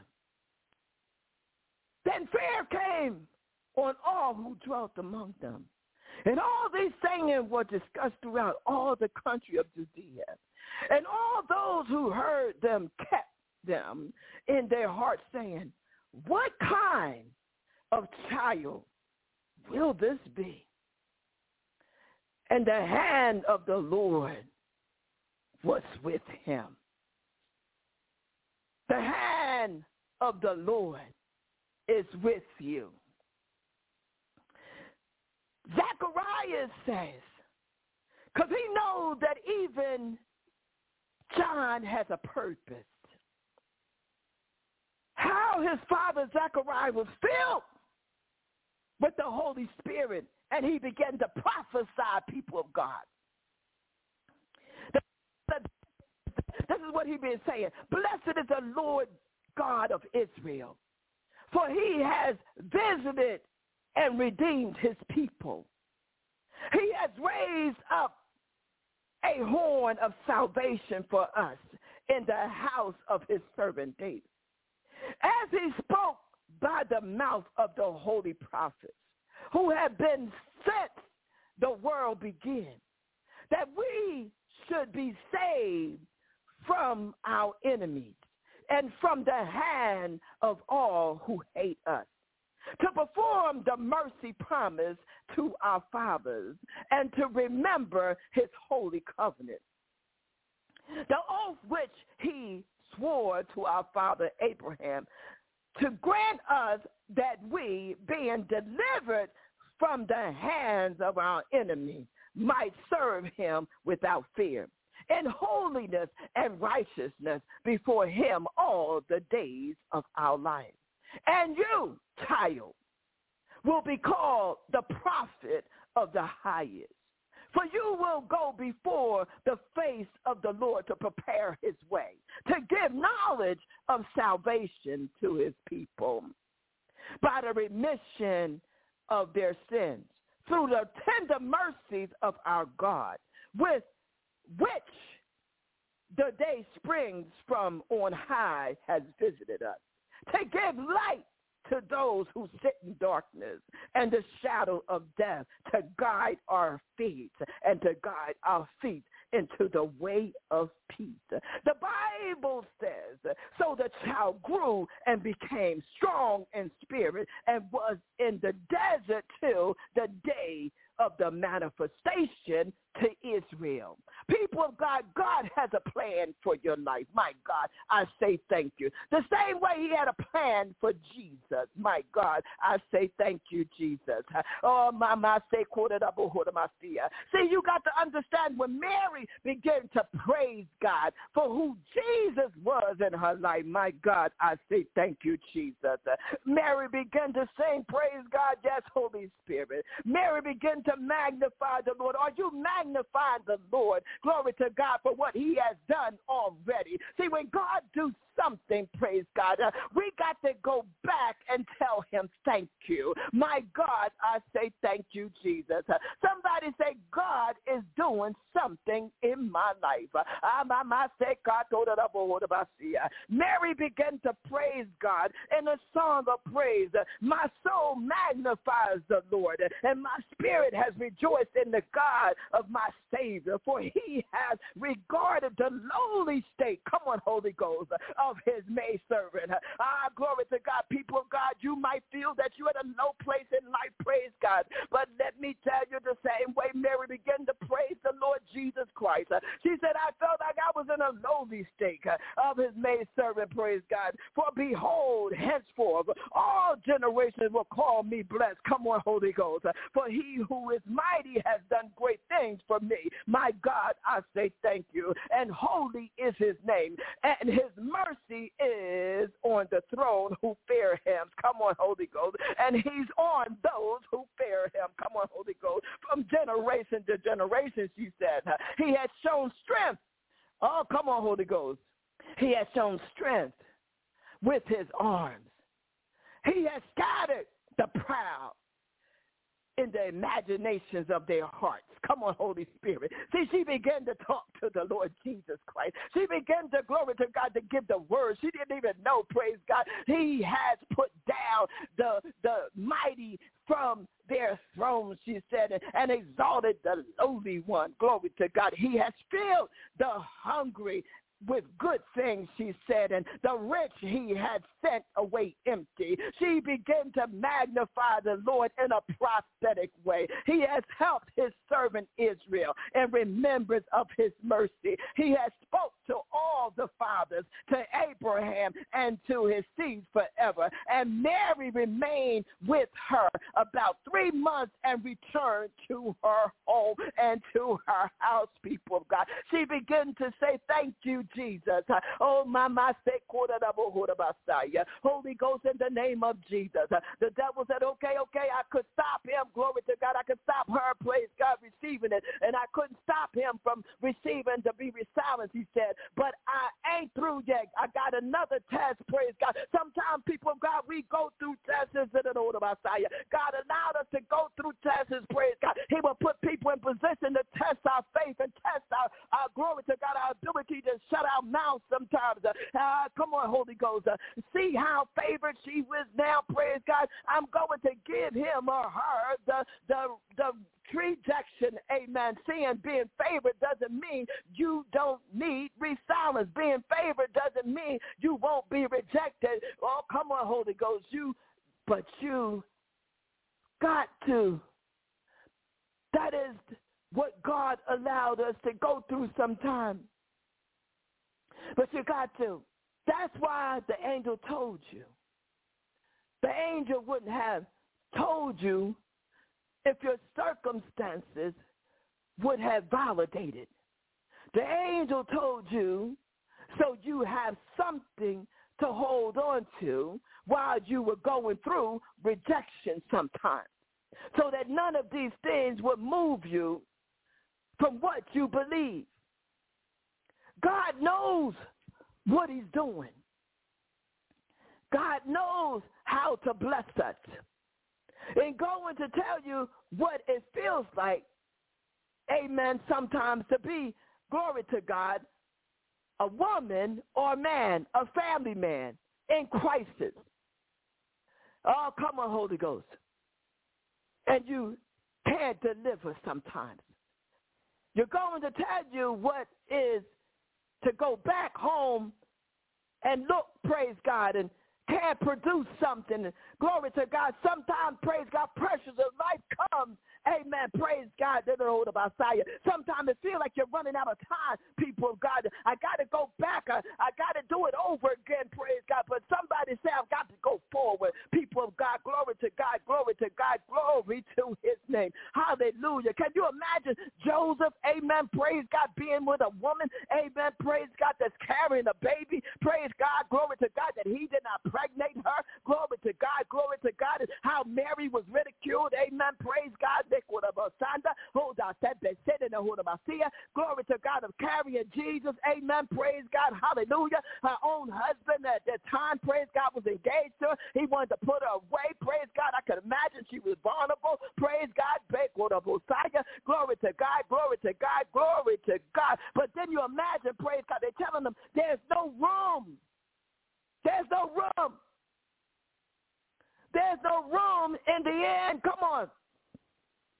then fear came on all who dwelt among them. And all these sayings were discussed throughout all the country of Judea. And all those who heard them kept them in their hearts, saying, what kind of child will this be? And the hand of the Lord was with him. The hand of the Lord is with you. Zacharias says, because he knows that even John has a purpose. How his father Zacharias was filled with the Holy Spirit, and he began to prophesy, people of God. This is what he been saying. Blessed is the Lord God of Israel, for he has visited and redeemed his people. He has raised up a horn of salvation for us in the house of his servant David, as he spoke by the mouth of the holy prophets, who have been since the world began, that we should be saved from our enemies and from the hand of all who hate us, to perform the mercy promise to our fathers and to remember his holy covenant, the oath which he swore to our father Abraham, to grant us that we, being delivered from the hands of our enemies, might serve him without fear, in holiness and righteousness before him all the days of our life. And you, child, will be called the prophet of the highest, for you will go before the face of the Lord to prepare his way, to give knowledge of salvation to his people, by the remission of their sins, through the tender mercies of our God, with which the day springs from on high has visited us, to give light to those who sit in darkness and the shadow of death, to guide our feet and to guide our feet into the way of peace. The Bible says, so the child grew and became strong in spirit and was in the desert till the day of the manifestation to Israel. People of God, God has a plan for your life. My God, I say thank you. The same way he had a plan for Jesus. My God, I say thank you, Jesus. Oh, my, my, say, see, you got to understand when Mary began to praise God for who Jesus was in her life. My God, I say thank you, Jesus. Mary began to sing, praise God, yes, Holy Spirit. Mary began to magnify the Lord. Are you magnifying the Lord? Glory to God for what he has done already. See, when God do something, praise God, uh, we got to go back and tell him thank you. My God, I say thank you, Jesus. Uh, somebody say, God is doing something in my life. Uh, Mary began to praise God in a song of praise. Uh, my soul magnifies the Lord, and my spirit has rejoiced in the God of my Savior, for he has regarded the lowly state, come on, Holy Ghost, of his maidservant. Ah, glory to God. People of God, you might feel that you're at a low place in life, praise God, but let me tell you, the same way Mary began to praise the Lord Jesus Christ. She said, I felt like I was in a lowly state of his call me blessed. Come on, Holy Ghost. For he who is mighty has done great things for me. My God, I say thank you. And holy is his name. And his mercy is on the throne who fear him. Come on, Holy Ghost. And he's on those who fear him. Come on, Holy Ghost. From generation to generation, she said. He has shown strength. Oh, come on, Holy Ghost. He has shown strength with his arms. He has scattered the proud in the imaginations of their hearts. Come on, Holy Spirit. See, she began to talk to the Lord Jesus Christ. She began to, glory to God, to give the word. She didn't even know, praise God, he has put down the, the mighty from their thrones, she said, and, and exalted the lowly one. Glory to God. He has filled the hungry with good things, she said, and the rich he had sent away empty. She began to magnify the Lord in a prophetic way. He has helped his servant Israel in remembrance of his mercy. He has spoke to all the fathers, to Abraham and to his seeds forever. And Mary remained with her about three months and returned to her home and to her house, people of God. She began to say, thank you, Jesus. Oh, my, my, Holy Ghost, in the name of Jesus. The devil said, okay, okay, I could stop him. Glory to God. I could stop her, praise God, receiving it. And I couldn't stop him from receiving to be silenced, he said. But I ain't through yet. I got another test, praise God. Sometimes, people of God, we go through tests in the order of Messiah. God allowed us to go through tests, praise God. He will put people in position to test our faith and test our, our glory to God, our ability to shut our mouths sometimes. Uh, uh, come on, Holy Ghost. Uh, see how favored she was now, praise God. I'm going to give him or her the, the, the rejection, amen. Seeing being favored doesn't mean you don't need re-silence. Being favored doesn't mean you won't be rejected. Oh, come on, Holy Ghost. You, but you got to. That is what God allowed us to go through sometimes. But you got to. That's why the angel told you. The angel wouldn't have told you if your circumstances would have validated. The angel told you so you have something to hold on to while you were going through rejection sometimes, so that none of these things would move you from what you believe. God knows what he's doing. God knows how to bless us. And going to tell you what it feels like, amen, sometimes to be, glory to God, a woman or a man, a family man in crisis. Oh, come on, Holy Ghost. And you can't deliver sometimes. You're going to tell you what is to go back home and look, praise God, and can't produce something. Glory to God. Sometimes, praise God, pressures of life comes. Amen. Praise God. Sometimes it feels like you're running out of time, people of God. I got to go back. I, I got to do it over again, praise God. But somebody say, I've got to go forward. People of God, glory to God, glory to God, glory to his name. Hallelujah. Can you imagine Joseph, amen, praise God, being with a woman, amen, praise God, that's carrying a baby. Praise God, glory to God, that he did not impregnate her. Glory to God, glory to God. How Mary was ridiculed, amen, praise God. Glory to God of carrying Jesus. Amen. Praise God. Hallelujah. Her own husband at that time, praise God, was engaged to her. He wanted to put her away. Praise God. I could imagine she was vulnerable. Praise God. Glory to God. Glory to God. Glory to God. But then you imagine, praise God, they're telling them there's no room. There's no room. There's no room in the end. Come on.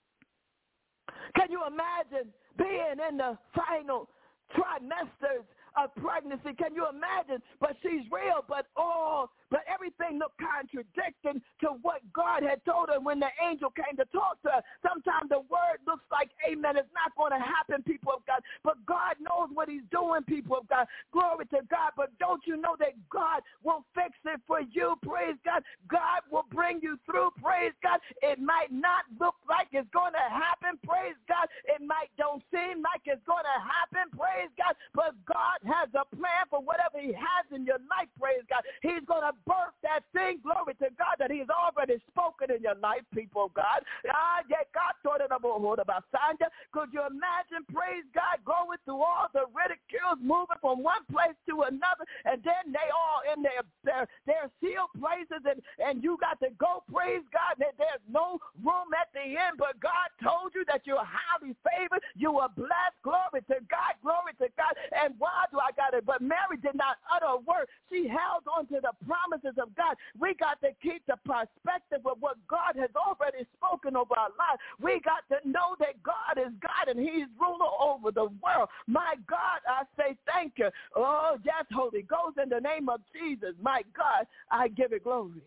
Can you imagine being in the final trimesters of pregnancy. Can you imagine? But she's real, but all, but everything looked contradicting to what God had told her when the angel came to talk to her. Sometimes the word looks like, amen, it's not going to happen, people of God. But God knows what he's doing, people of God. Glory to God. But don't you know that God will fix it for you? Praise God. God will bring you through. Praise God. It might not look like it's going to happen. Praise God. It might don't seem like it's going to happen. Praise God. But God has a plan for whatever he has in your life. Praise God. He's going to birth that thing. Glory to God, that he's already spoken in your life, people of God. Ah, yeah, God thought it about about Sandra. Could you imagine, praise God, going through all the ridicules, moving from one place to another, and then they all in their their, their sealed places, and, and you got to go, praise God, that there's no room at the end, but God told you that you're highly favored, you are blessed, glory to God, glory to God, and why do I got it? But Mary did not utter a word. She held on to the promises of God. We got to keep the perspective of what God has already spoken over our lives. We got to know that God is God and he's ruler over the world. My God, I say thank you. Oh, yes, Holy Ghost, in the name of Jesus. My God, I give it glory.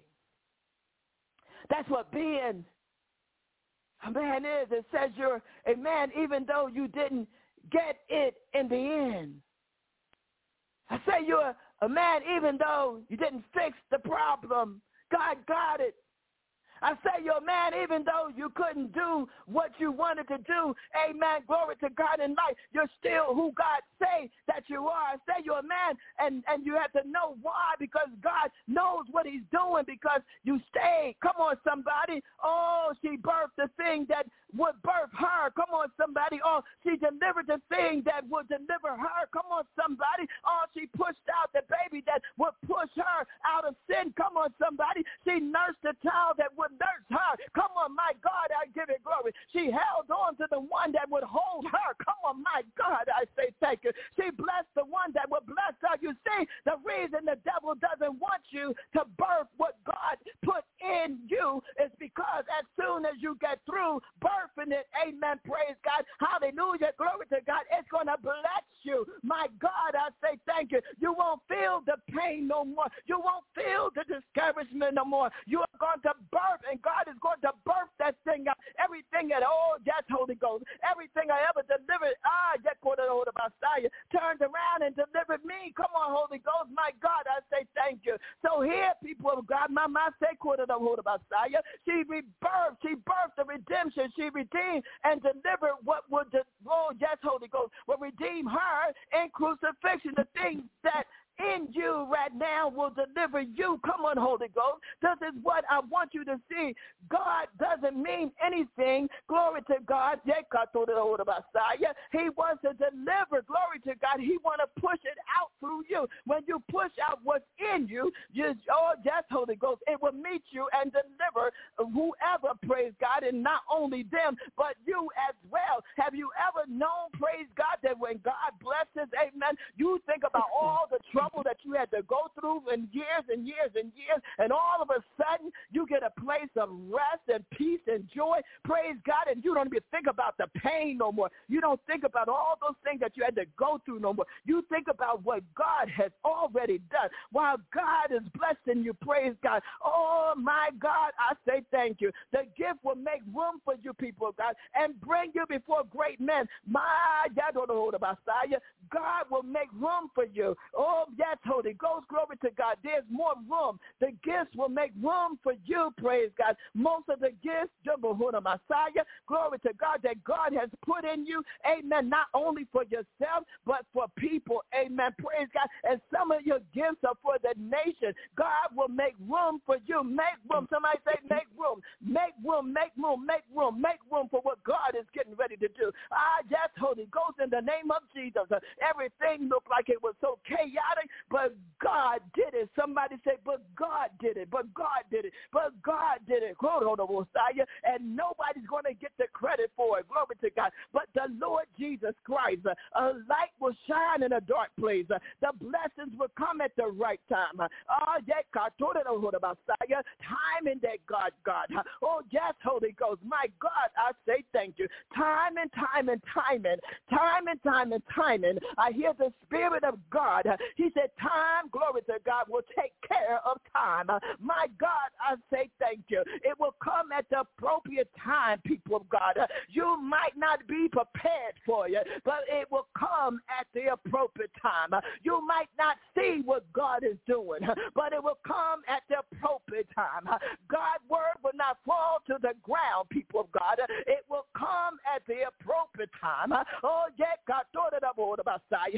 That's what being a man is. It says you're a man even though you didn't get it in the end. I say you're a man even though you didn't fix the problem. God got it. I say you're a man even though you couldn't do what you wanted to do. Amen. Glory to God in life. You're still who God say that you are. I say you're a man, and, and you have to know why, because God knows what he's doing, because you stayed. Come on, somebody. Oh, she birthed the thing that would birth her. Come on, somebody. Oh, she delivered the thing that would deliver her. Come on, somebody. Oh, she pushed out the baby that would push her out of sin. Come on, somebody. She nursed the child that would nurse her. Come on, my God, I give it glory. She held on to the one that would hold her. Come on, my God, I say thank you. She blessed the one that would bless her. You see, the reason the devil doesn't want you to birth what God put in you is because as soon as you get through birthing it, amen, praise God, hallelujah, glory to God, it's going to bless you. My God, I say thank you. You won't feel the pain no more. You won't feel the discouragement no more. You are going to birth, and God is going to birth that thing out. Everything that, oh, yes, Holy Ghost, everything I ever delivered, ah, yes, Messiah, turned around and delivered me. Come on, Holy Ghost, my God, I say thank you. So here, people of God, my my say Messiah, she rebirthed, she birthed the redemption. She redeemed and delivered what would, oh, yes, Holy Ghost, will redeem her in crucifixion, the things that in you right now will deliver you. Come on, Holy Ghost. This is what I want you to see. God doesn't mean anything. Glory to God. He wants to deliver. Glory to God. He wants to push it out through you. When you push out what's in you, you oh, yes, Holy Ghost, it will meet you and deliver whoever, praise God, and not only them, but you as well. Have you ever known, praise God, that when God blesses, amen, you think about all the trouble that you had to go through in years and years and years, and all of a sudden you get a place of rest and peace and joy, praise God, and you don't even think about the pain no more. You don't think about all those things that you had to go through no more. You think about what God has already done. While God is blessing you, praise God. Oh, my God, I say thank you. The gift will make room for you, people of God, and bring you before great men. My God, God will make room for you. Oh, yes, Holy Ghost, glory to God. There's more room. The gifts will make room for you, praise God. Most of the gifts, Messiah, glory to God, that God has put in you, amen, not only for yourself, but for people, amen, praise God. And some of your gifts are for the nation. God will make room for you. Make room. Somebody say make room. Make room, make room, make room, make room for what God is getting ready to do. Ah, yes, Holy Ghost, in the name of Jesus. Everything looked like it was so chaotic, but God did it. Somebody say, but God did it, but God did it, but God did it. Glory to Messiah, and nobody's going to get the credit for it. Glory to God. But the Lord Jesus Christ, a light will shine in a dark place. The blessings will come at the right time. Oh, yeah, God told it, Messiah. Timing that God God. Oh, yes, Holy Ghost. My God, I say thank you. Time and time and time and time and time and time and I hear the Spirit of God. He said, time, glory to God, will take care of time. My God, I say thank you. It will come at the appropriate time, people of God. You might not be prepared for it, but it will come at the appropriate time. You might not see what God is doing, but it will come at the appropriate time. God's word will not fall to the ground, people of God. It will come at the appropriate time. Oh, yeah, God thought it up the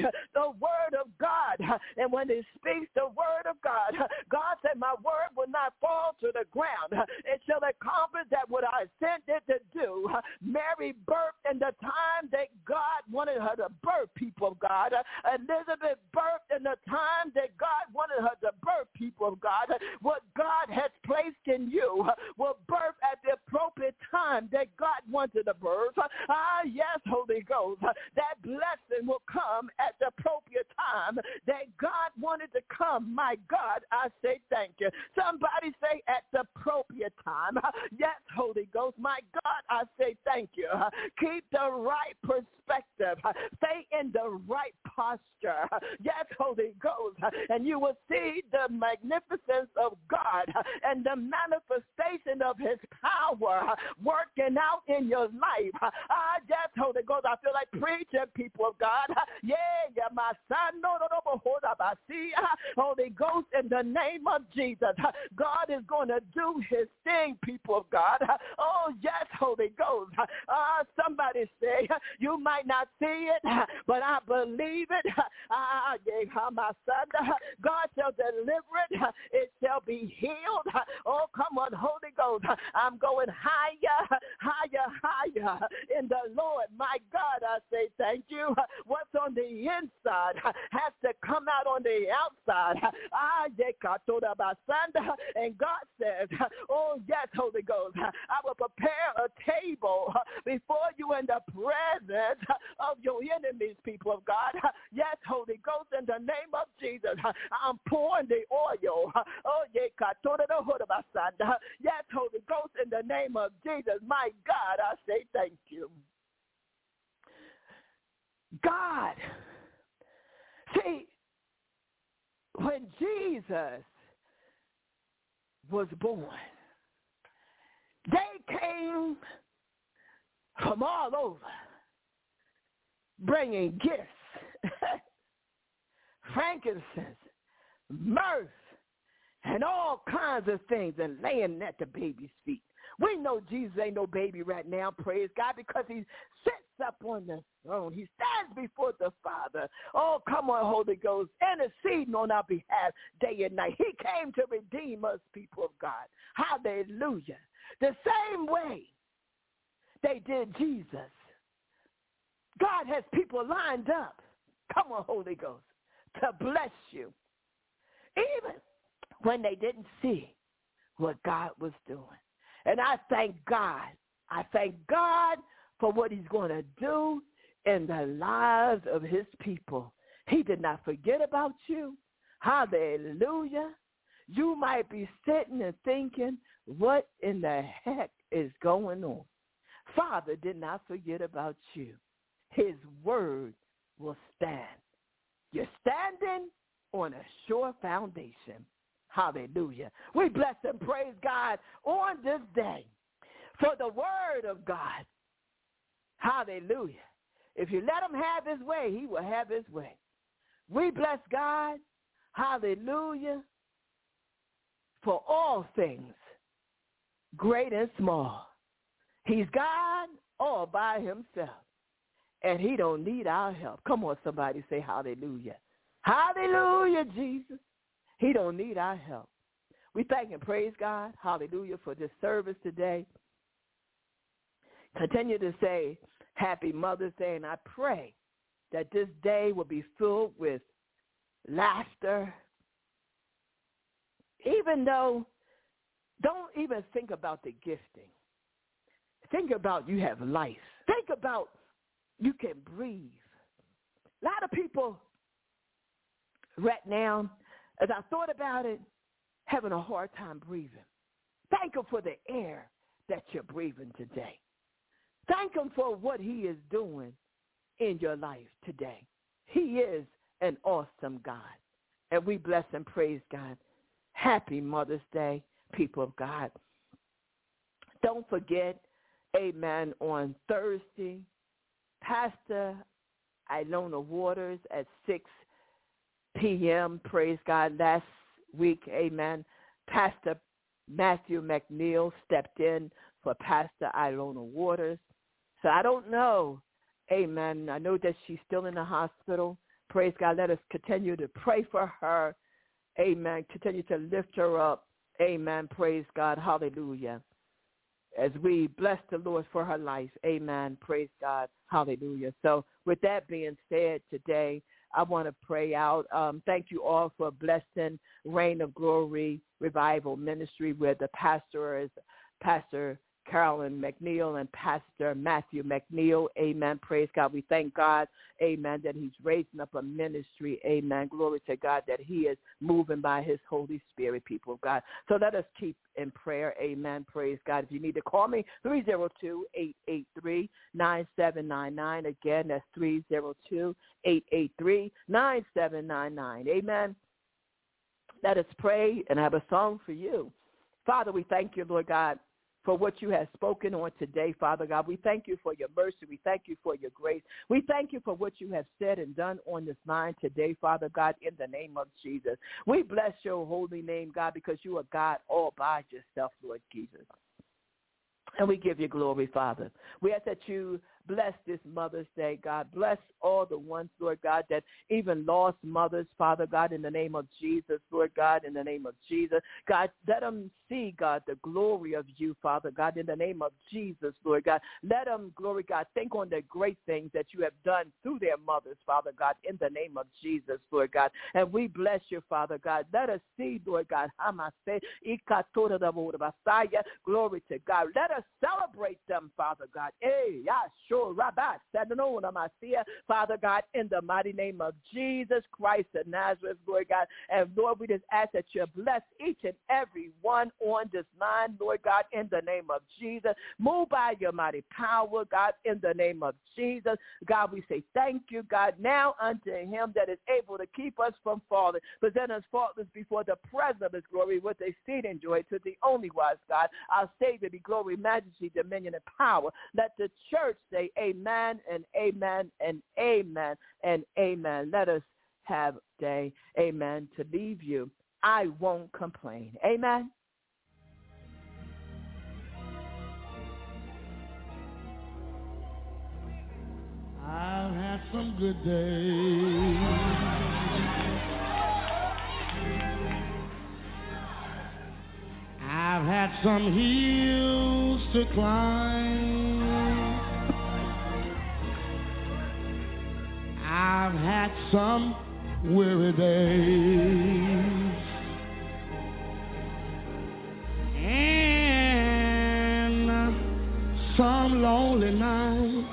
word of God. And when he speaks the word of God, God said, my word will not fall to the ground. It shall accomplish that what I sent it to do. Mary birthed in the time that God wanted her to birth, people of God. Elizabeth birthed in the time that God wanted her to birth, people of God. What God has placed in you will birth at the appropriate time that God wanted to birth. Ah, yes, Holy Ghost. That blessing will come at the appropriate time that God wanted to come. My God, I say thank you. Somebody say at the appropriate time. Yes, Holy Ghost. My God, I say thank you. Keep the right perspective. Stay in the right posture. Yes, Holy Ghost. And you will see the magnificence of God and the manifestation of his power working out in your life. Ah, yes, Holy Ghost. I feel like preaching, people of God. Yeah, yeah, my son. No, no, no, hold up. I see. Holy Ghost, in the name of Jesus, God is going to do his thing, people of God. Oh, yes, Holy Ghost. Uh, somebody say, you might not see it, but I believe it. Ah, yeah, my son. God shall deliver it. It shall be healed. Oh, come on, Holy Ghost. I'm going higher, higher, higher in the Lord. My God, I say thank you. What's on the inside has to come out on the outside. Ah, and God says, oh, yes, Holy Ghost, I will prepare a table before you in the presence of your enemies, people of God. Yes, Holy Ghost, in the name of Jesus, I'm pouring the oil. Oh, yes, Holy Ghost, in the name of Jesus, my God, I say thank you. God, see, when Jesus was born, they came from all over bringing gifts, frankincense, myrrh, and all kinds of things and laying at the baby's feet. We know Jesus ain't no baby right now, praise God, because he sits up on the throne. He stands before the Father. Oh, come on, Holy Ghost, interceding on our behalf day and night. He came to redeem us, people of God. Hallelujah. The same way they did Jesus. God has people lined up, come on, Holy Ghost, to bless you. Even when they didn't see what God was doing. And I thank God. I thank God for what he's going to do in the lives of his people. He did not forget about you. Hallelujah. You might be sitting and thinking, what in the heck is going on? Father did not forget about you. His word will stand. You're standing on a sure foundation. Hallelujah. We bless and praise God on this day for the word of God. Hallelujah. If you let him have his way, he will have his way. We bless God. Hallelujah. For all things, great and small. He's God all by himself. And he don't need our help. Come on, somebody say hallelujah. Hallelujah, Jesus. He don't need our help. We thank and praise God, hallelujah, for this service today. Continue to say happy Mother's Day, and I pray that this day will be filled with laughter. Even though, don't even think about the gifting. Think about you have life. Think about you can breathe. A lot of people right now, as I thought about it, having a hard time breathing. Thank him for the air that you're breathing today. Thank him for what he is doing in your life today. He is an awesome God, and we bless and praise God. Happy Mother's Day, people of God. Don't forget, amen, on Thursday, Pastor Ilona Waters at six p.m., praise God, last week, amen, Pastor Matthew McNeil stepped in for Pastor Ilona Waters. So I don't know, amen, I know that she's still in the hospital. Praise God, let us continue to pray for her, amen, continue to lift her up, amen, praise God, hallelujah. As we bless the Lord for her life, amen, praise God, hallelujah. So with that being said today, I want to pray out. Um, thank you all for blessing Reign of Glory Revival Ministry, where the pastor is Pastor Carolyn McNeil and Pastor Matthew McNeil. Amen. Praise God. We thank God, amen, that he's raising up a ministry. Amen. Glory to God that he is moving by his Holy Spirit, people of God. So let us keep in prayer. Amen. Praise God. If you need to call me, three oh two, eight eight three, nine seven nine nine. Again, that's three oh two, eight eight three, nine seven nine nine. Amen. Let us pray, and I have a song for you. Father, we thank you, Lord God, for what you have spoken on today, Father God. We thank you for your mercy. We thank you for your grace. We thank you for what you have said and done on this line today, Father God, in the name of Jesus. We bless your holy name, God, because you are God all by yourself, Lord Jesus. And we give you glory, Father. We ask that you bless this Mother's Day, God. Bless all the ones, Lord God, that even lost mothers, Father God, in the name of Jesus, Lord God, in the name of Jesus. God, let them see, God, the glory of you, Father God, in the name of Jesus, Lord God. Let them, glory God, think on the great things that you have done through their mothers, Father God, in the name of Jesus, Lord God. And we bless you, Father God. Let us see, Lord God, glory to God. Let us celebrate them, Father God. Hey, Father God, in the mighty name of Jesus Christ of Nazareth, Lord God. And Lord, we just ask that you bless each and every one on this line, Lord God, in the name of Jesus. Move by your mighty power, God, in the name of Jesus. God, we say thank you, God, now unto him that is able to keep us from falling, present us faultless before the presence of his glory with exceeding joy, to the only wise God, our Savior, be glory, majesty, dominion, and power. Let the church say amen and amen and amen and amen. Let us have day, amen, to leave you. I won't complain. Amen. I've had some good days. I've had some hills to climb. I've had some weary days. And some lonely nights.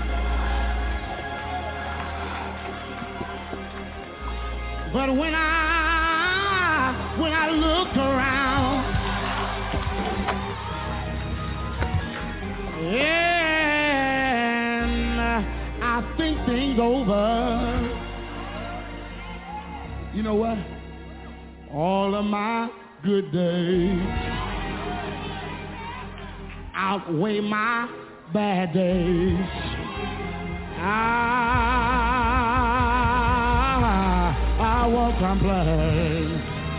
But when I, when I look around, and I think things over, you know what? All of my good days outweigh my bad days. I, I won't complain.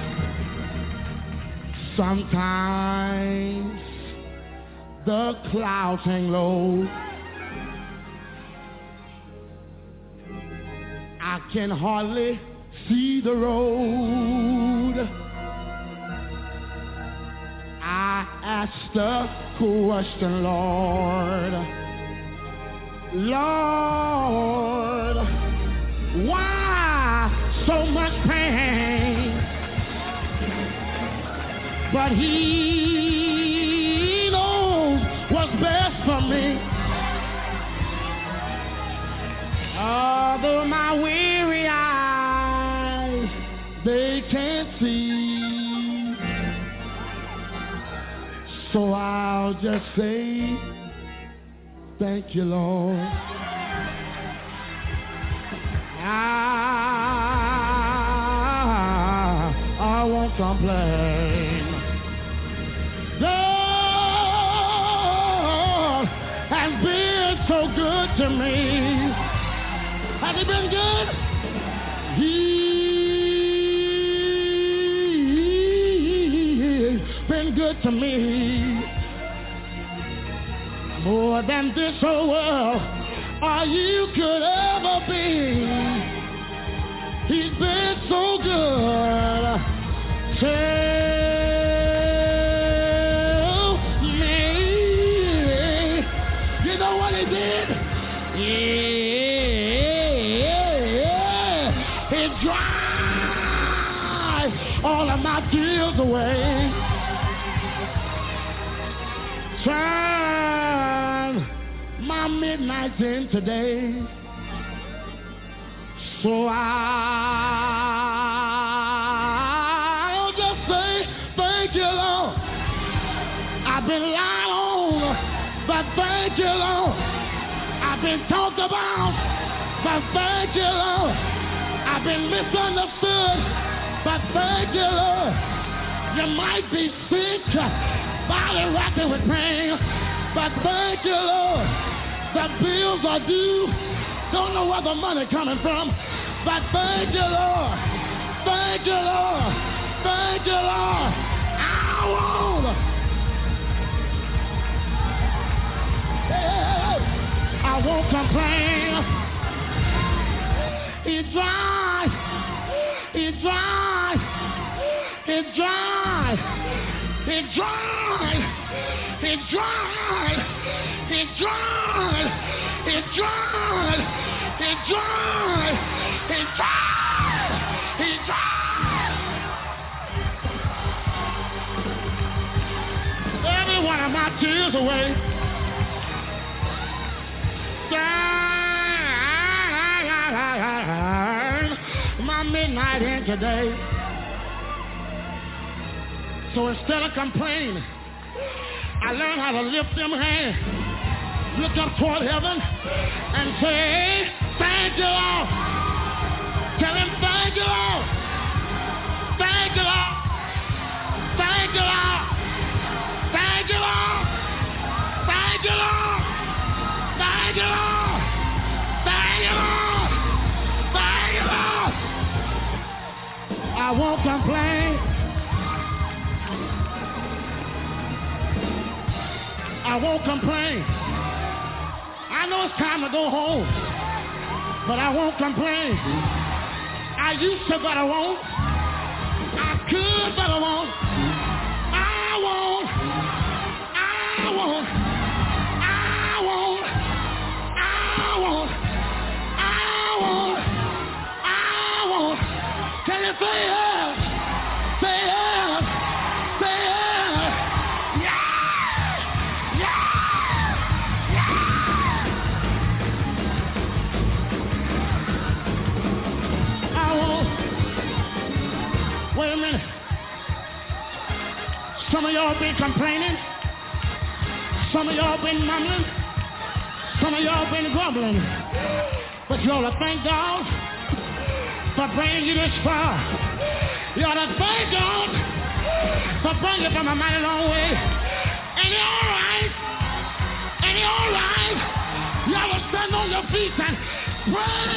Sometimes the clouds hang low. I can hardly see the road. I asked the question, Lord, Lord, why so much pain? But he knows what's best for me. Although my weary eyes, they can't see, I'll just say, thank you, Lord. I, I won't complain. God has been so good to me. Has he been good? He's been good to me. More than this whole world or you could ever be. He's been so good. Tell me, you know what he did? Yeah, he dried all of my tears away. Turn my midnight into day. So I'll just say thank you, Lord. I've been lied on, but thank you, Lord. I've been talked about, but thank you, Lord. I've been misunderstood, but thank you, Lord. You might be sick, body racking with pain, but thank you, Lord. The bills are due. Don't know where the money coming from, but thank you, Lord. Thank you, Lord. Thank you, Lord. I won't. Hey, I won't complain. It's dry. It's dry. It's dry. It's dry. It's dry. It's dry. It's dry. It's dry. It's dry. It's dry. Every one of my tears away. Turn my midnight in today. So instead of complaining, I learned how to lift them hands, look up toward heaven, and say, thank you, Lord. Tell him, thank you, Lord. Thank you, Lord. Thank you, Lord. Thank you, Lord. Thank you, Lord. Thank you, Lord. Thank you, Lord. Thank you, Lord. I won't complain. I won't complain. I know it's time to go home, but I won't complain. I used to, but I won't. I could, but I won't. I won't. I won't. I won't. I won't. I won't. I won't. Can you say yes? Say yes. Say yes. Wait a minute. Some of y'all been complaining. Some of y'all been mumbling. Some of y'all been grumbling. But you ought to thank God for bringing you this far. You ought to thank God for bringing you from a mighty long way. And you're all right. And you're all right. You ought to stand on your feet and praise